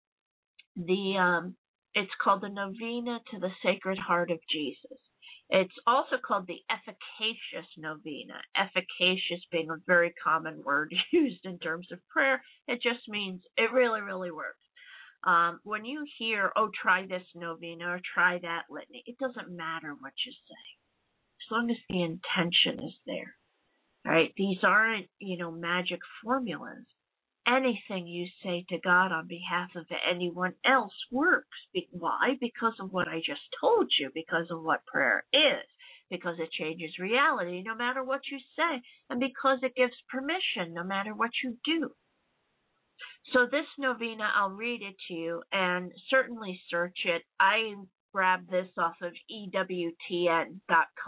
it's called the Novena to the Sacred Heart of Jesus. It's also called the Efficacious Novena. Efficacious being a very common word used in terms of prayer. It just means it really, really works. When you hear, oh, try this novena or try that litany, it doesn't matter what you say, as long as the intention is there. All right, these aren't, magic formulas. Anything you say to God on behalf of anyone else works. Why? Because of what I just told you, because of what prayer is, because it changes reality no matter what you say, and because it gives permission no matter what you do. So this novena, I'll read it to you, and certainly search it. I grabbed this off of EWTN.com.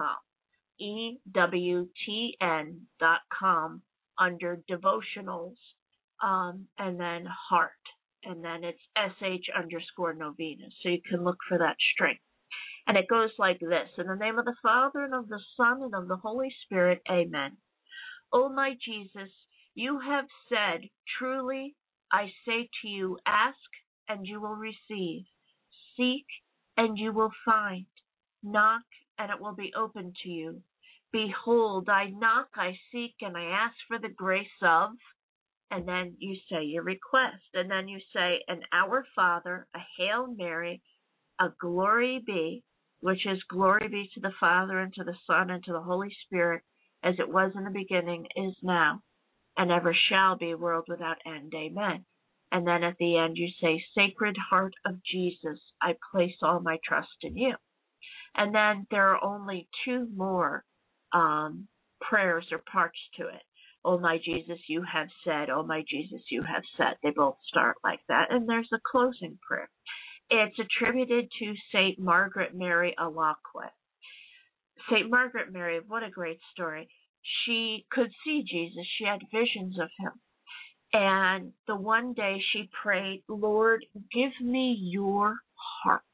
EWTN.com under devotionals. And then heart, and then it's sh_novena. So you can look for that string. And it goes like this. In the name of the Father, and of the Son, and of the Holy Spirit, amen. O my Jesus, you have said, truly I say to you, ask and you will receive. Seek and you will find. Knock and it will be open to you. Behold, I knock, I seek, and I ask for the grace of. And then you say your request. And then you say an Our Father, a Hail Mary, a Glory Be, which is glory be to the Father and to the Son and to the Holy Spirit, as it was in the beginning, is now, and ever shall be, world without end. Amen. And then at the end you say, Sacred Heart of Jesus, I place all my trust in you. And then there are only 2 more prayers or parts to it. Oh, my Jesus, you have said. Oh, my Jesus, you have said. They both start like that. And there's a closing prayer. It's attributed to St. Margaret Mary Alacoque. St. Margaret Mary, what a great story. She could see Jesus. She had visions of him. And the one day she prayed, Lord, give me your heart.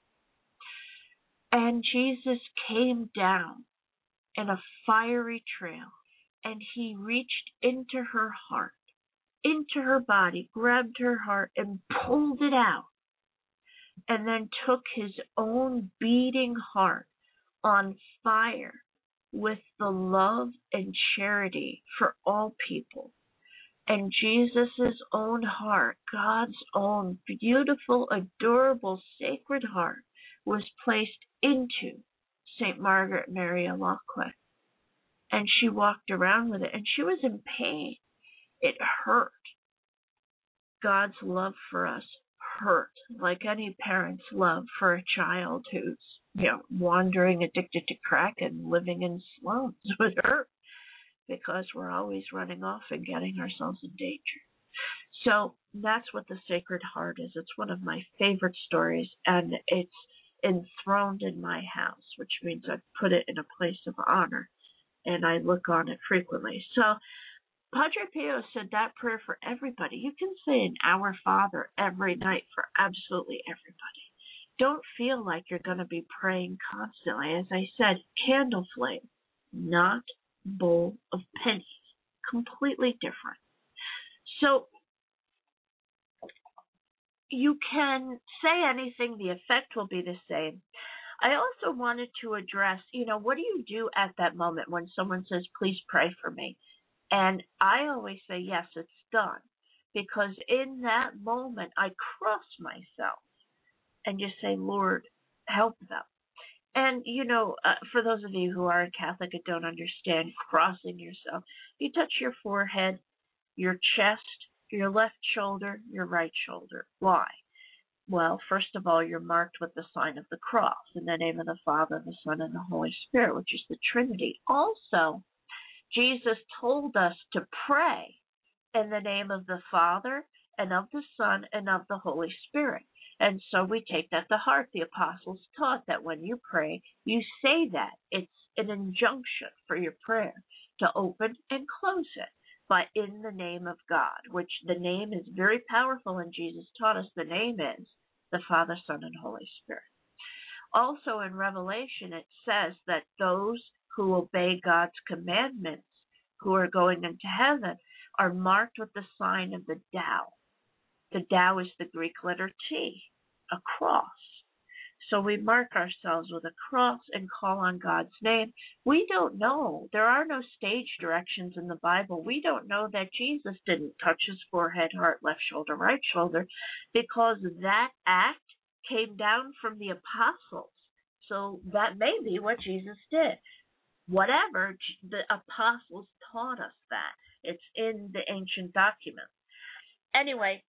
And Jesus came down in a fiery trail. And he reached into her heart, into her body, grabbed her heart and pulled it out. And then took his own beating heart on fire with the love and charity for all people. And Jesus' own heart, God's own beautiful, adorable, sacred heart, was placed into St. Margaret Mary Alacoque. And she walked around with it, and she was in pain. It hurt. God's love for us hurt, like any parent's love for a child who's, wandering addicted to crack and living in slums would hurt, because we're always running off and getting ourselves in danger. So that's what the Sacred Heart is. It's one of my favorite stories, and it's enthroned in my house, which means I've put it in a place of honor. And I look on it frequently. So Padre Pio said that prayer for everybody. You can say an Our Father every night for absolutely everybody. don't feel like you're going to be praying constantly. As I said, candle flame, not bowl of pennies. Completely different. So you can say anything, the effect will be the same. I also wanted to address, what do you do at that moment when someone says, please pray for me? And I always say, yes, it's done. Because in that moment, I cross myself and just say, Lord, help them. And, for those of you who aren't Catholic and don't understand crossing yourself, you touch your forehead, your chest, your left shoulder, your right shoulder. Why? Well, first of all, you're marked with the sign of the cross in the name of the Father, the Son, and the Holy Spirit, which is the Trinity. Also, Jesus told us to pray in the name of the Father and of the Son and of the Holy Spirit. And so we take that to heart. The apostles taught that when you pray, you say that. It's an injunction for your prayer to open and close it by in the name of God, which the name is very powerful, and Jesus taught us the name is the Father, Son, and Holy Spirit. Also in Revelation, it says that those who obey God's commandments, who are going into heaven, are marked with the sign of the Tau. The Tau is the Greek letter T, a cross. So we mark ourselves with a cross and call on God's name. We don't know. There are no stage directions in the Bible. We don't know that Jesus didn't touch his forehead, heart, left shoulder, right shoulder, because that act came down from the apostles. So that may be what Jesus did. Whatever, the apostles taught us that. It's in the ancient documents. Anyway,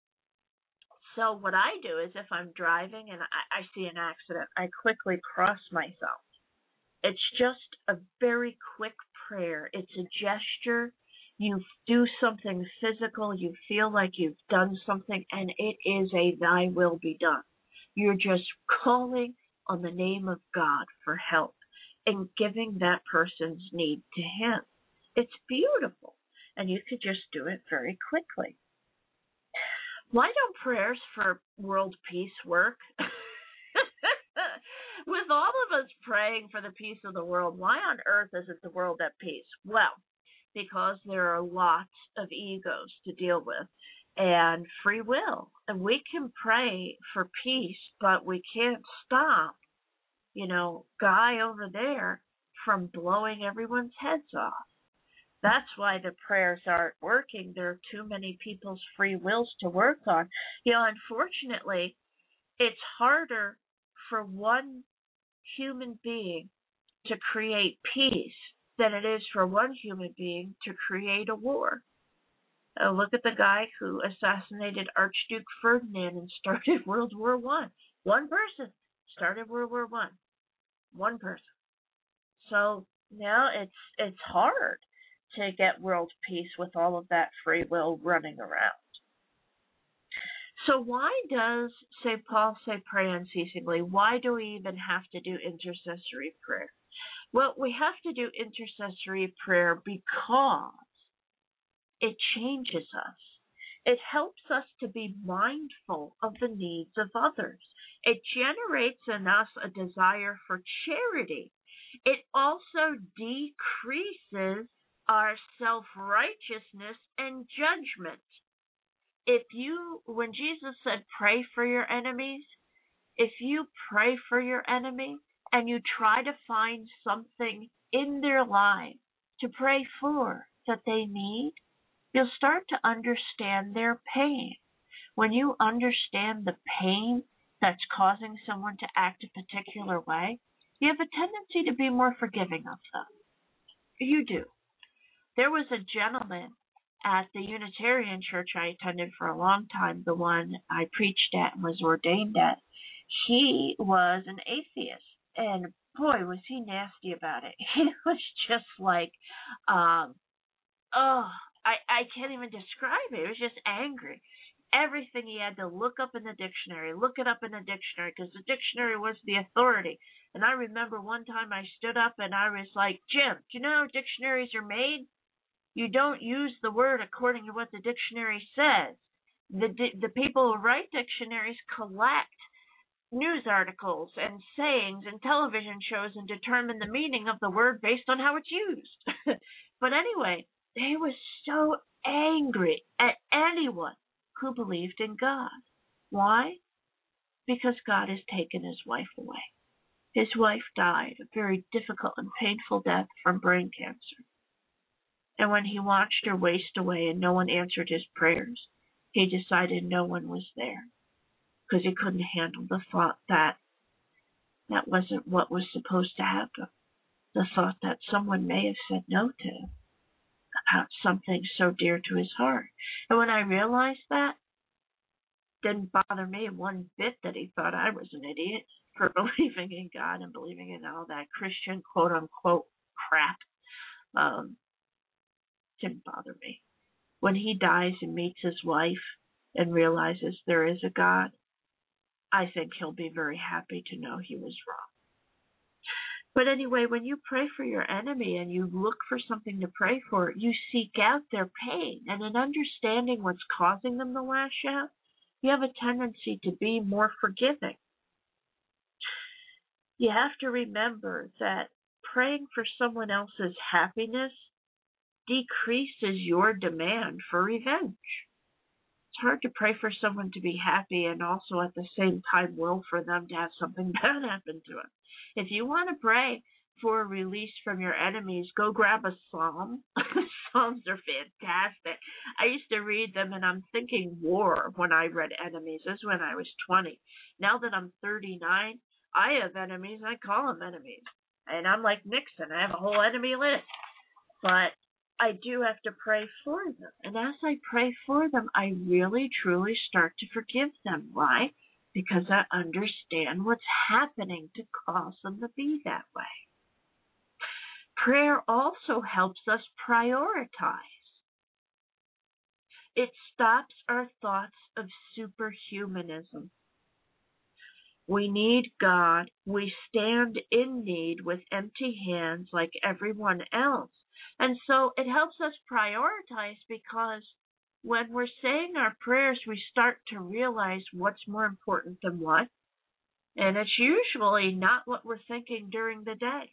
so what I do is if I'm driving and I see an accident, I quickly cross myself. It's just a very quick prayer. It's a gesture. You do something physical. You feel like you've done something, and it is a thy will be done. You're just calling on the name of God for help and giving that person's need to him. It's beautiful, and you could just do it very quickly. Why don't prayers for world peace work? With all of us praying for the peace of the world, why on earth isn't the world at peace? Well, because there are lots of egos to deal with and free will. And we can pray for peace, but we can't stop, Guy over there from blowing everyone's heads off. That's why the prayers aren't working. There are too many people's free wills to work on. Unfortunately, it's harder for one human being to create peace than it is for one human being to create a war. Look at the guy who assassinated Archduke Ferdinand and started World War I. One person started World War I. One person. So now it's hard to get world peace with all of that free will running around. So why does St. Paul say pray unceasingly? Why do we even have to do intercessory prayer? Well, we have to do intercessory prayer because it changes us. It helps us to be mindful of the needs of others. It generates in us a desire for charity. It also decreases our self-righteousness and judgment. When Jesus said pray for your enemies, if you pray for your enemy and you try to find something in their life to pray for that they need, you'll start to understand their pain. When you understand the pain that's causing someone to act a particular way, you have a tendency to be more forgiving of them. You do. There was a gentleman at the Unitarian church I attended for a long time, the one I preached at and was ordained at. He was an atheist, and boy, was he nasty about it. He was just like, I can't even describe it. It was just angry. Everything he had to look up in the dictionary, look it up in the dictionary, because the dictionary was the authority. And I remember one time I stood up and I was like, Jim, do you know how dictionaries are made? You don't use the word according to what the dictionary says. The people who write dictionaries collect news articles and sayings and television shows and determine the meaning of the word based on how it's used. But anyway, they were so angry at anyone who believed in God. Why? Because God has taken his wife away. His wife died a very difficult and painful death from brain cancer. And when he watched her waste away and no one answered his prayers, he decided no one was there because he couldn't handle the thought that that wasn't what was supposed to happen. The thought that someone may have said no to him about something so dear to his heart. And when I realized that, it didn't bother me one bit that he thought I was an idiot for believing in God and believing in all that Christian quote-unquote crap. Didn't bother me. When he dies and meets his wife and realizes there is a God, I think he'll be very happy to know he was wrong. But anyway, when you pray for your enemy and you look for something to pray for, you seek out their pain. And in understanding what's causing them to lash out, you have a tendency to be more forgiving. You have to remember that praying for someone else's happiness decreases your demand for revenge. It's hard to pray for someone to be happy and also at the same time will for them to have something bad happen to them. If you want to pray for a release from your enemies, go grab a psalm. Psalms are fantastic. I used to read them and I'm thinking war when I read enemies. This is when I was 20. Now that I'm 39, I have enemies. I call them enemies. And I'm like Nixon. I have a whole enemy list. But I do have to pray for them. And as I pray for them, I really, truly start to forgive them. Why? Because I understand what's happening to cause them to be that way. Prayer also helps us prioritize. It stops our thoughts of superhumanism. We need God. We stand in need with empty hands like everyone else. And so it helps us prioritize because when we're saying our prayers, we start to realize what's more important than what. And it's usually not what we're thinking during the day.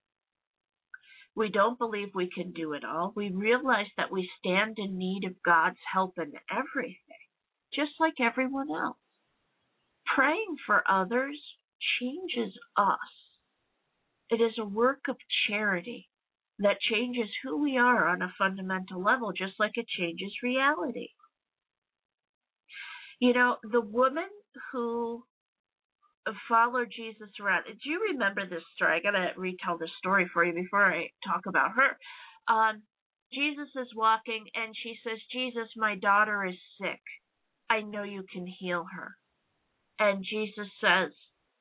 We don't believe we can do it all. We realize that we stand in need of God's help in everything, just like everyone else. Praying for others changes us. It is a work of charity that changes who we are on a fundamental level, just like it changes reality. You know, the woman who followed Jesus around, do you remember this story? I got to retell this story for you before I talk about her. Jesus is walking and she says, Jesus, my daughter is sick. I know you can heal her. And Jesus says,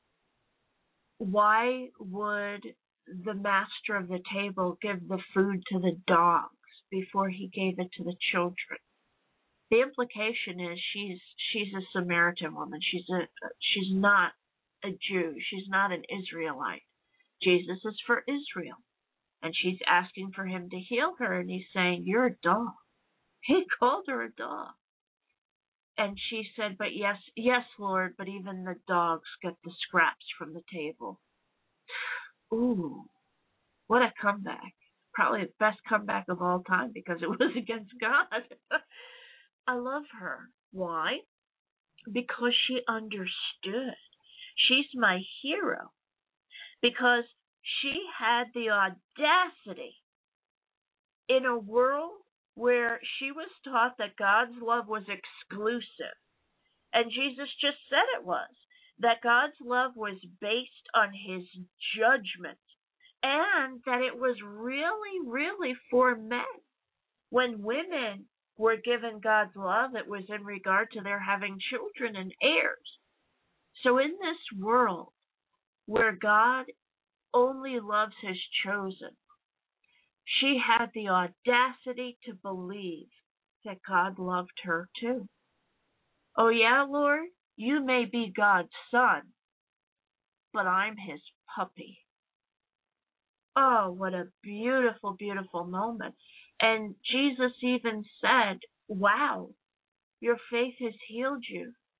why would the master of the table give the food to the dogs before he gave it to the children? The implication is she's a Samaritan woman. She's not a Jew. She's not an Israelite. Jesus is for Israel. And she's asking for him to heal her. And he's saying, you're a dog. He called her a dog. And she said, but yes, Lord, but even the dogs get the scraps from the table. Ooh, what a comeback. Probably the best comeback of all time because it was against God. I love her. Why? Because she understood. She's my hero. Because she had the audacity in a world where she was taught that God's love was exclusive. And Jesus just said it was. That God's love was based on his judgment. And that it was really, really for men. When women were given God's love, it was in regard to their having children and heirs. So in this world where God only loves his chosen, she had the audacity to believe that God loved her too. Oh yeah, Lord, you may be God's son, but I'm his puppy. Oh, what a beautiful, beautiful moment. And Jesus even said, wow, your faith has healed you.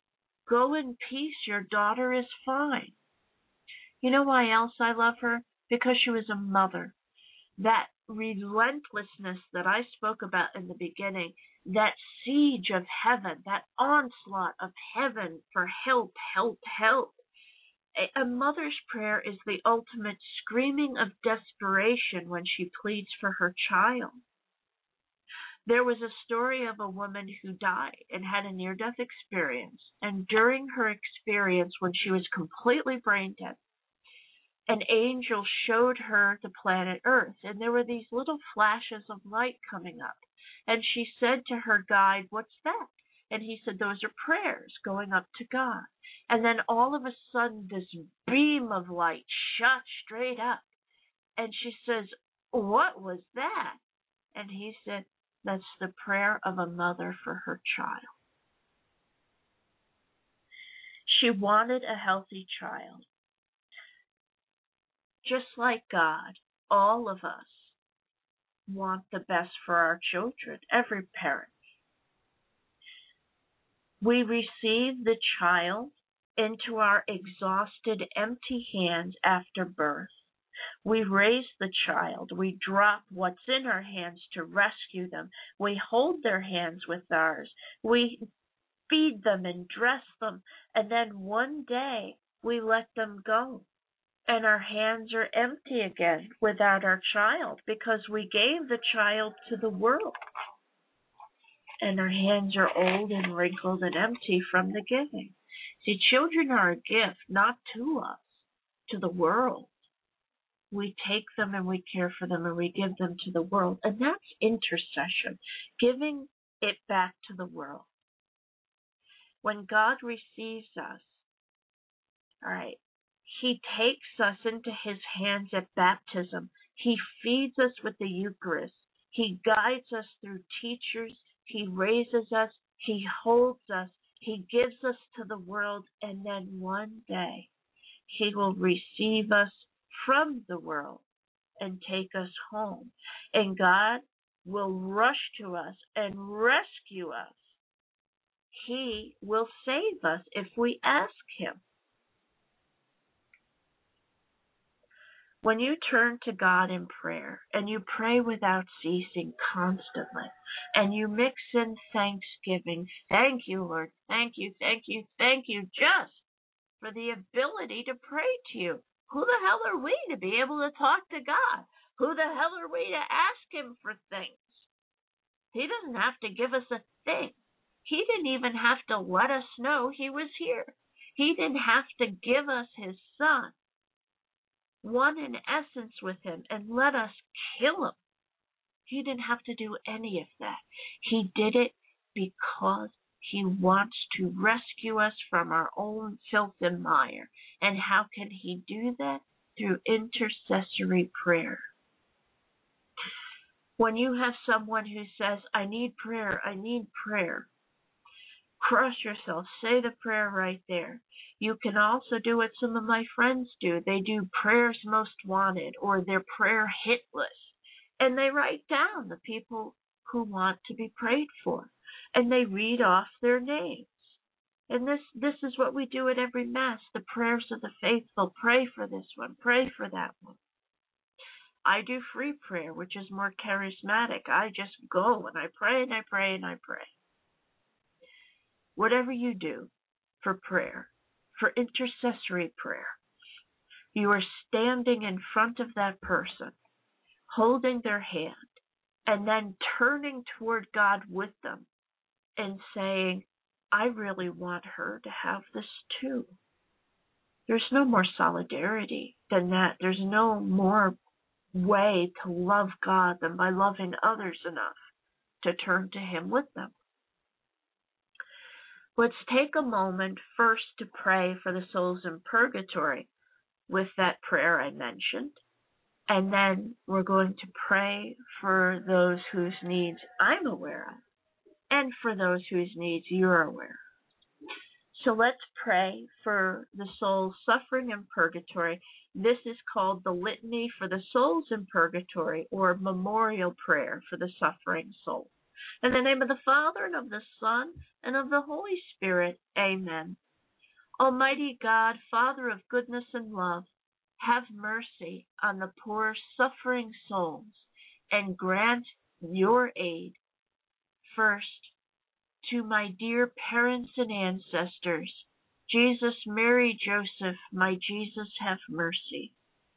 Go in peace. Your daughter is fine. You know why else I love her? Because she was a mother. That relentlessness that I spoke about in the beginning, that siege of heaven, that onslaught of heaven for help, help, help. A mother's prayer is the ultimate screaming of desperation when she pleads for her child. There was a story of a woman who died and had a near-death experience. And during her experience, when she was completely brain dead, an angel showed her the planet Earth. And there were these little flashes of light coming up. And she said to her guide, "What's that?" And he said, "Those are prayers going up to God." And then all of a sudden, this beam of light shot straight up. And she says, "What was that?" And he said, "That's the prayer of a mother for her child." She wanted a healthy child. Just like God, all of us want the best for our children, every parent. We receive the child into our exhausted, empty hands after birth. We raise the child. We drop what's in our hands to rescue them. We hold their hands with ours. We feed them and dress them. And then one day we let them go. And our hands are empty again without our child because we gave the child to the world. And our hands are old and wrinkled and empty from the giving. See, children are a gift, not to us, to the world. We take them and we care for them and we give them to the world. And that's intercession, giving it back to the world. When God receives us, all right, He takes us into His hands at baptism. He feeds us with the Eucharist. He guides us through teachers. He raises us. He holds us. He gives us to the world. And then one day, He will receive us from the world and take us home. And God will rush to us and rescue us. He will save us if we ask Him. When you turn to God in prayer and you pray without ceasing constantly and you mix in thanksgiving, thank you, Lord, thank you, thank you, thank you, just for the ability to pray to you. Who the hell are we to be able to talk to God? Who the hell are we to ask Him for things? He doesn't have to give us a thing. He didn't even have to let us know He was here. He didn't have to give us His Son, one in essence with Him, and let us kill Him. He didn't have to do any of that. He did it because He wants to rescue us from our own filth and mire. And how can He do that? Through intercessory prayer. When you have someone who says, "I need prayer, I need prayer," cross yourself, say the prayer right there. You can also do what some of my friends do. They do prayers most wanted or their prayer hit list. And they write down the people who want to be prayed for. And they read off their names. And this is what we do at every Mass. The prayers of the faithful. Pray for this one. Pray for that one. I do free prayer, which is more charismatic. I just go and I pray and I pray and I pray. Whatever you do for prayer, for intercessory prayer, you are standing in front of that person, holding their hand, and then turning toward God with them and saying, "I really want her to have this too." There's no more solidarity than that. There's no more way to love God than by loving others enough to turn to Him with them. Let's take a moment first to pray for the souls in purgatory with that prayer I mentioned. And then we're going to pray for those whose needs I'm aware of and for those whose needs you're aware of. So let's pray for the souls suffering in purgatory. This is called the Litany for the Souls in Purgatory, or memorial prayer for the suffering soul. In the name of the Father, and of the Son, and of the Holy Spirit, amen. Almighty God, Father of goodness and love, have mercy on the poor suffering souls and grant your aid. First, to my dear parents and ancestors, Jesus, Mary, Joseph, my Jesus, have mercy.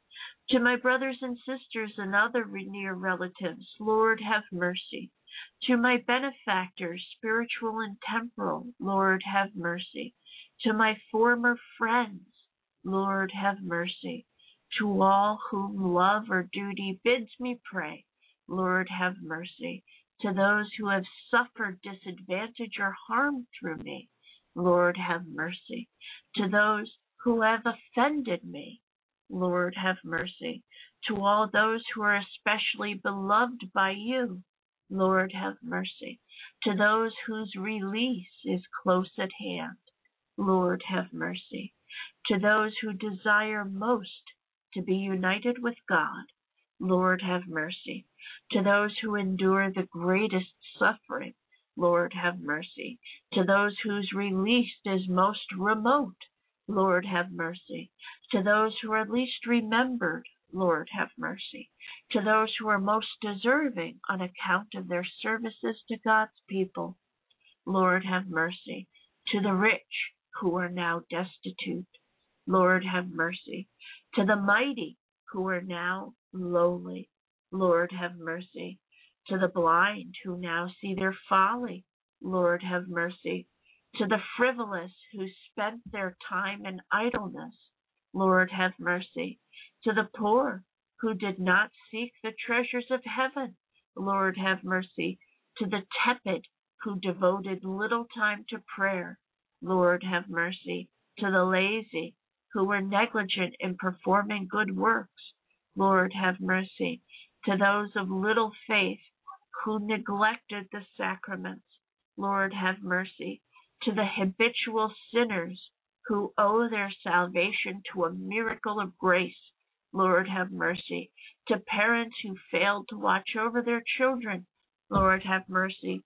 To my brothers and sisters and other near relatives, Lord, have mercy. To my benefactors, spiritual and temporal, Lord, have mercy. To my former friends, Lord, have mercy. To all whom love or duty bids me pray, Lord, have mercy. To those who have suffered disadvantage or harm through me, Lord, have mercy. To those who have offended me, Lord, have mercy. To all those who are especially beloved by you, Lord, have mercy. To those whose release is close at hand, Lord, have mercy. To those who desire most to be united with God, Lord, have mercy. To those who endure the greatest suffering, Lord, have mercy. To those whose release is most remote, Lord, have mercy. To those who are least remembered, Lord, have mercy. To those who are most deserving on account of their services to God's people, Lord, have mercy. To the rich who are now destitute, Lord, have mercy. To the mighty who are now lowly, Lord, have mercy. To the blind who now see their folly, Lord, have mercy. To the frivolous who spent their time in idleness, Lord, have mercy. To the poor who did not seek the treasures of heaven, Lord, have mercy. To the tepid who devoted little time to prayer, Lord, have mercy. To the lazy who were negligent in performing good works, Lord, have mercy. To those of little faith who neglected the sacraments, Lord, have mercy. To the habitual sinners who owe their salvation to a miracle of grace, Lord, have mercy. To parents who failed to watch over their children, Lord, have mercy.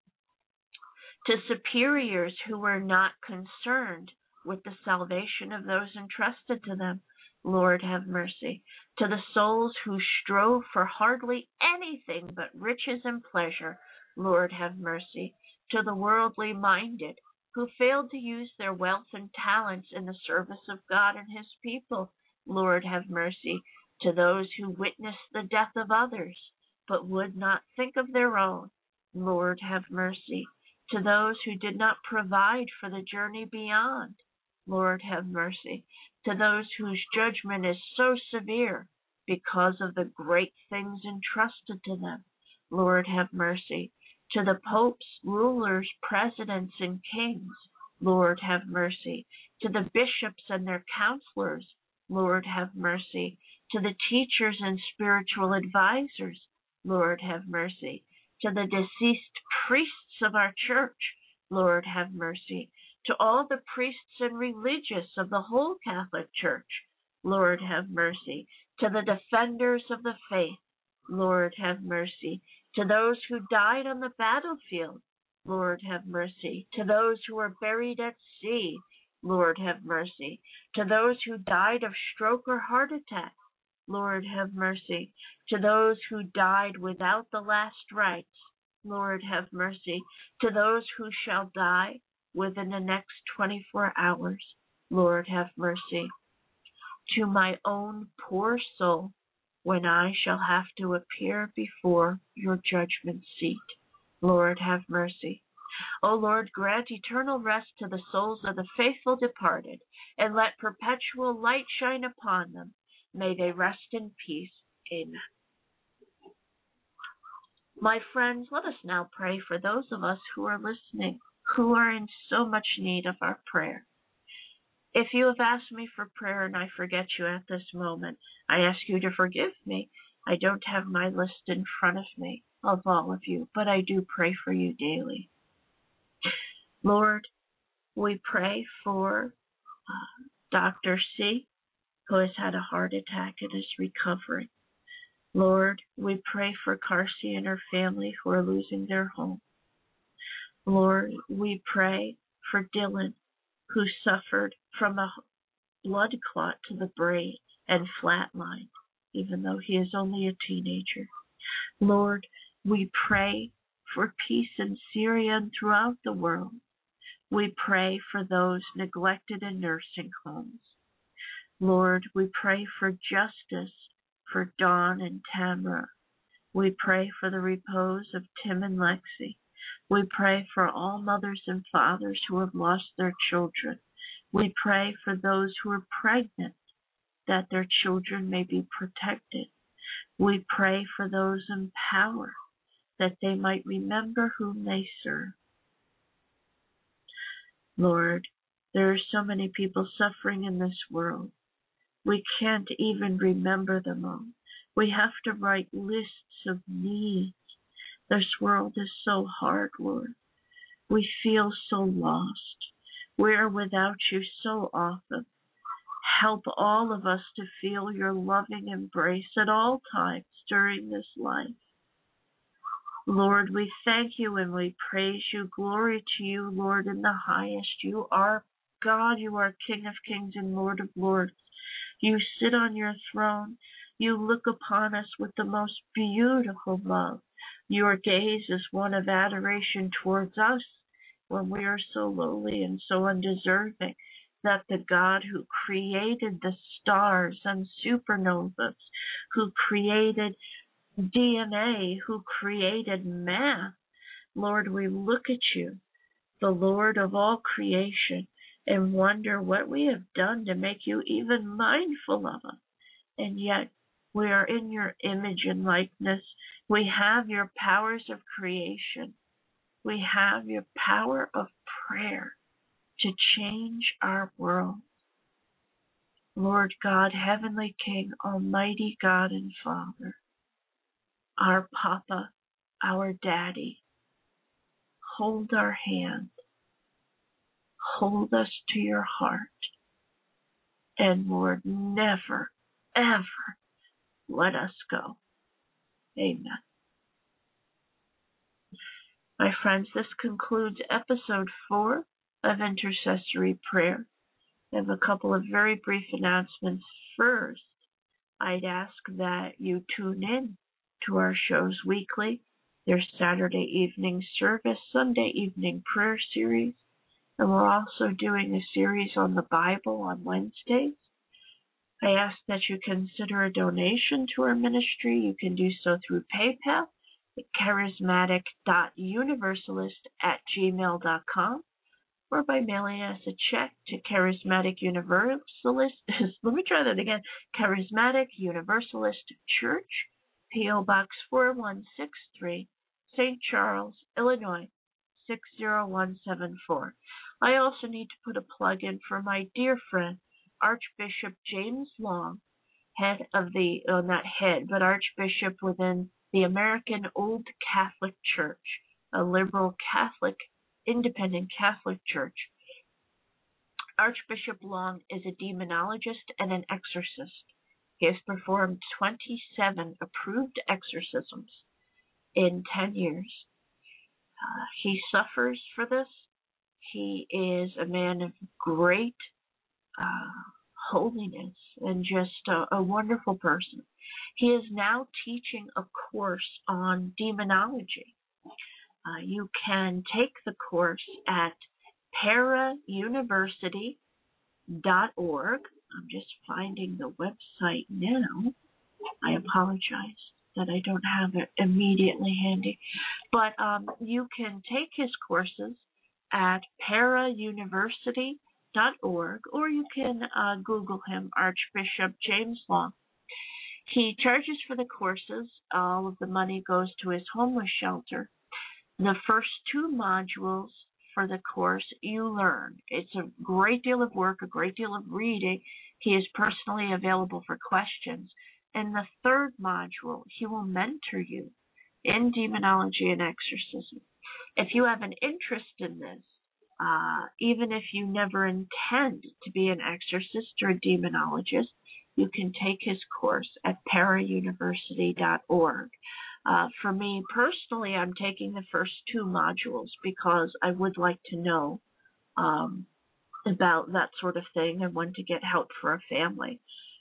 To superiors who were not concerned with the salvation of those entrusted to them, Lord, have mercy. To the souls who strove for hardly anything but riches and pleasure, Lord, have mercy. To the worldly minded who failed to use their wealth and talents in the service of God and his people, Lord, have mercy. To those who witnessed the death of others but would not think of their own, Lord, have mercy. To those who did not provide for the journey beyond, Lord, have mercy. To those whose judgment is so severe because of the great things entrusted to them, Lord, have mercy. To the popes, rulers, presidents, and kings, Lord, have mercy. To the bishops and their counselors, Lord, have mercy. To the teachers and spiritual advisors, Lord, have mercy. To the deceased priests of our church, Lord, have mercy. To all the priests and religious of the whole Catholic Church, Lord, have mercy. To the defenders of the faith, Lord, have mercy. To those who died on the battlefield, Lord, have mercy. To those who are buried at sea, Lord, have mercy. To those who died of stroke or heart attack, Lord, have mercy. To those who died without the last rites, Lord, have mercy. To those who shall die within the next 24 hours, Lord, have mercy. To my own poor soul, when I shall have to appear before your judgment seat, Lord, have mercy. O Lord, grant eternal rest to the souls of the faithful departed, and let perpetual light shine upon them. May they rest in peace. Amen. My friends, let us now pray for those of us who are listening, who are in so much need of our prayer. If you have asked me for prayer and I forget you at this moment, I ask you to forgive me. I don't have my list in front of me of all of you, but I do pray for you daily. Lord, we pray for Dr. C, who has had a heart attack and is recovering. Lord, we pray for Carcy and her family who are losing their home. Lord, we pray for Dylan, who suffered from a blood clot to the brain and flatlined, even though he is only a teenager. Lord, we pray for peace in Syria and throughout the world. We pray for those neglected in nursing homes. Lord, we pray for justice for Dawn and Tamara. We pray for the repose of Tim and Lexi. We pray for all mothers and fathers who have lost their children. We pray for those who are pregnant, that their children may be protected. We pray for those in power, that they might remember whom they serve. Lord, there are so many people suffering in this world. We can't even remember them all. We have to write lists of needs. This world is so hard, Lord. We feel so lost. We are without you so often. Help all of us to feel your loving embrace at all times during this life. Lord, we thank you and we praise you. Glory to you, Lord, in the highest. You are God. You are King of kings and Lord of lords. You sit on your throne. You look upon us with the most beautiful love. Your gaze is one of adoration towards us when we are so lowly and so undeserving, that the God who created the stars and supernovas, who created DNA, who created math, Lord, we look at you, the Lord of all creation, and wonder what we have done to make you even mindful of us. And yet, we are in your image and likeness. We have your powers of creation. We have your power of prayer to change our world. Lord God, Heavenly King, Almighty God and Father, our Papa, our Daddy, hold our hand. Hold us to your heart. And Lord, never, ever let us go. Amen. My friends, this concludes episode 4 of Intercessory Prayer. I have a couple of very brief announcements. First, I'd ask that you tune in to our shows weekly. There's Saturday evening service, Sunday evening prayer series, and we're also doing a series on the Bible on Wednesdays. I ask that you consider a donation to our ministry. You can do so through PayPal at charismatic.universalist@gmail.com or by mailing us a check to Charismatic Universalist. Let me try that again. Charismatic Universalist Church, P.O. Box 4163, St. Charles, Illinois, 60174. I also need to put a plug in for my dear friend, Archbishop James Long, head of the, not head, but Archbishop within the American Old Catholic Church, a liberal Catholic, independent Catholic church. Archbishop Long is a demonologist and an exorcist. He has performed 27 approved exorcisms in 10 years. He suffers for this. He is a man of great holiness and just a wonderful person. He is now teaching a course on demonology. You can take the course at parauniversity.org. I'm just finding the website now. I apologize that I don't have it immediately handy. But you can take his courses at parauniversity.org, or you can Google him, Archbishop James Long. He charges for the courses. All of the money goes to his homeless shelter. The first 2 modules for the course you learn. It's a great deal of work, a great deal of reading. He is personally available for questions. In the 3rd module, he will mentor you in demonology and exorcism. If you have an interest in this, even if you never intend to be an exorcist or a demonologist, you can take his course at parauniversity.org. For me personally, I'm taking the first 2 modules because I would like to know about that sort of thing and when to get help for a family.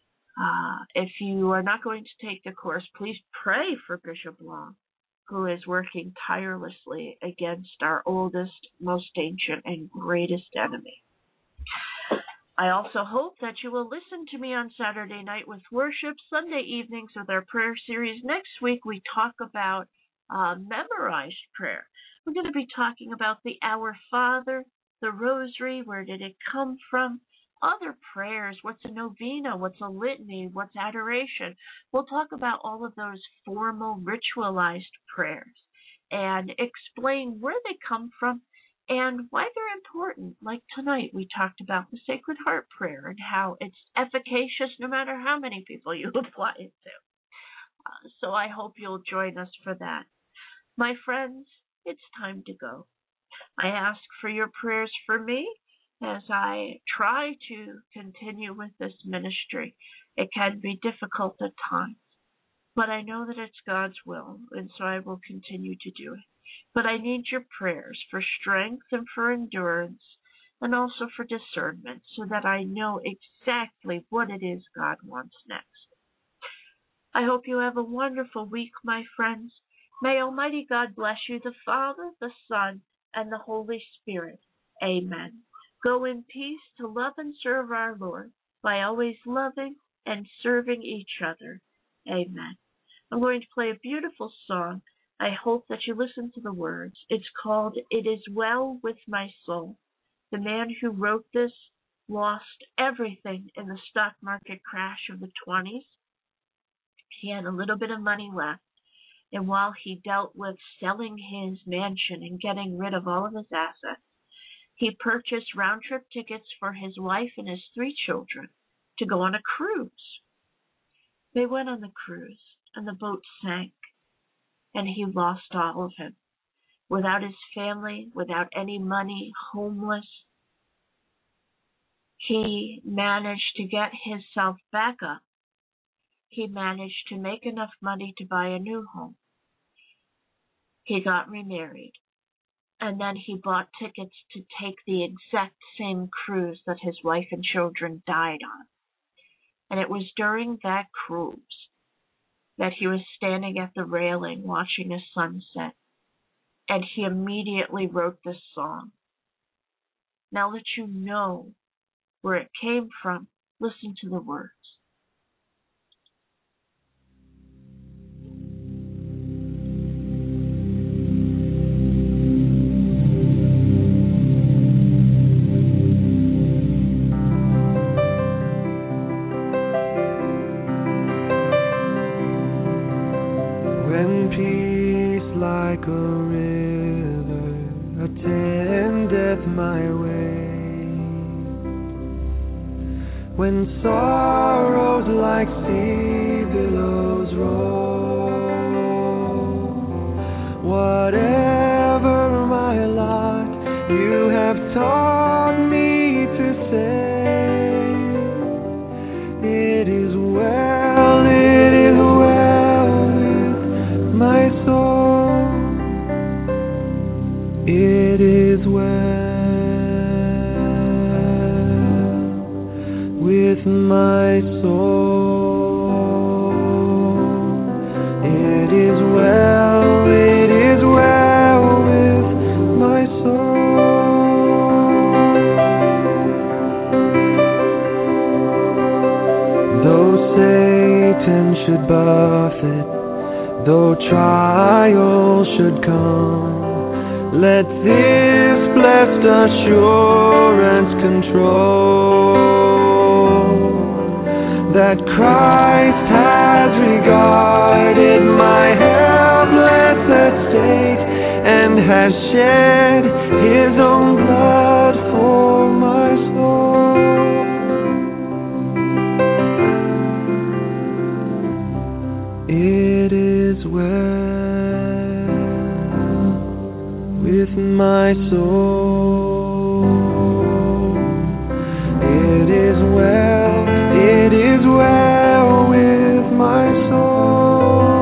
If you are not going to take the course, please pray for Bishop Long, who is working tirelessly against our oldest, most ancient, and greatest enemy. I also hope that you will listen to me on Saturday night with worship, Sunday evenings with our prayer series. Next week, we talk about memorized prayer. We're going to be talking about the Our Father, the Rosary, where did it come from, other prayers, what's a novena, what's a litany, what's adoration. We'll talk about all of those formal, ritualized prayers and explain where they come from and why they're important. Like tonight, we talked about the Sacred Heart prayer and how it's efficacious no matter how many people you apply it to. So I hope you'll join us for that. My friends, it's time to go. I ask for your prayers for me as I try to continue with this ministry. It can be difficult at times, but I know that it's God's will, and so I will continue to do it. But I need your prayers for strength and for endurance, and also for discernment, so that I know exactly what it is God wants next. I hope you have a wonderful week, my friends. May Almighty God bless you, the Father, the Son, and the Holy Spirit. Amen. Go in peace to love and serve our Lord by always loving and serving each other. Amen. I'm going to play a beautiful song. I hope that you listen to the words. It's called It Is Well With My Soul. The man who wrote this lost everything in the stock market crash of the 20s. He had a little bit of money left. And while he dealt with selling his mansion and getting rid of all of his assets, he purchased round-trip tickets for his wife and his 3 children to go on a cruise. They went on the cruise, and the boat sank, and he lost all of him. Without his family, without any money, homeless, he managed to get himself back up. He managed to make enough money to buy a new home. He got remarried. And then he bought tickets to take the exact same cruise that his wife and children died on. And it was during that cruise that he was standing at the railing watching a sunset. And he immediately wrote this song. Now that you know where it came from, listen to the words. When peace like a river attendeth my way, when sorrows like sea billows roll, whatever my lot, you have taught me to say, it is well with my soul, it is well with my soul, it is well with my soul. Though Satan should buffet, though trials should come, let this blessed assurance control, that Christ has regarded my helpless estate and has shed his own blood for my soul. It is well with my soul. It is well with my soul.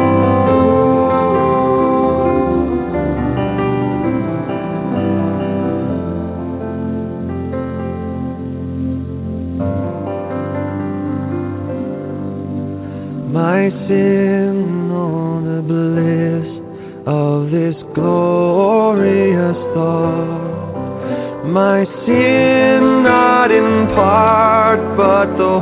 in on the bliss of this glorious thought. My sin not in part, but the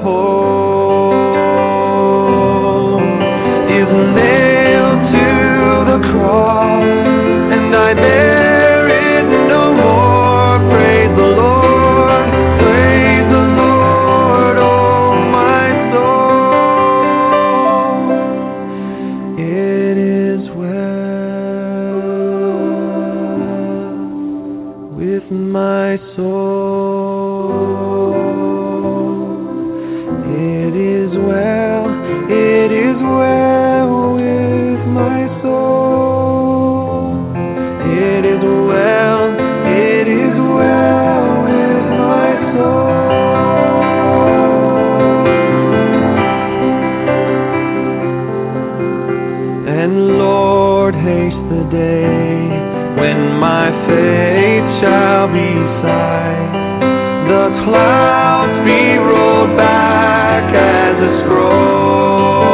whole is nailed to the cross, and I bear it no more. Praise the Lord, praise the Lord, oh my soul. It is well with my soul. It is well, it is well with my soul. It is well, it is well with my soul. And Lord, haste the day when my faith shall be sight, the clouds be rolled back as a scroll.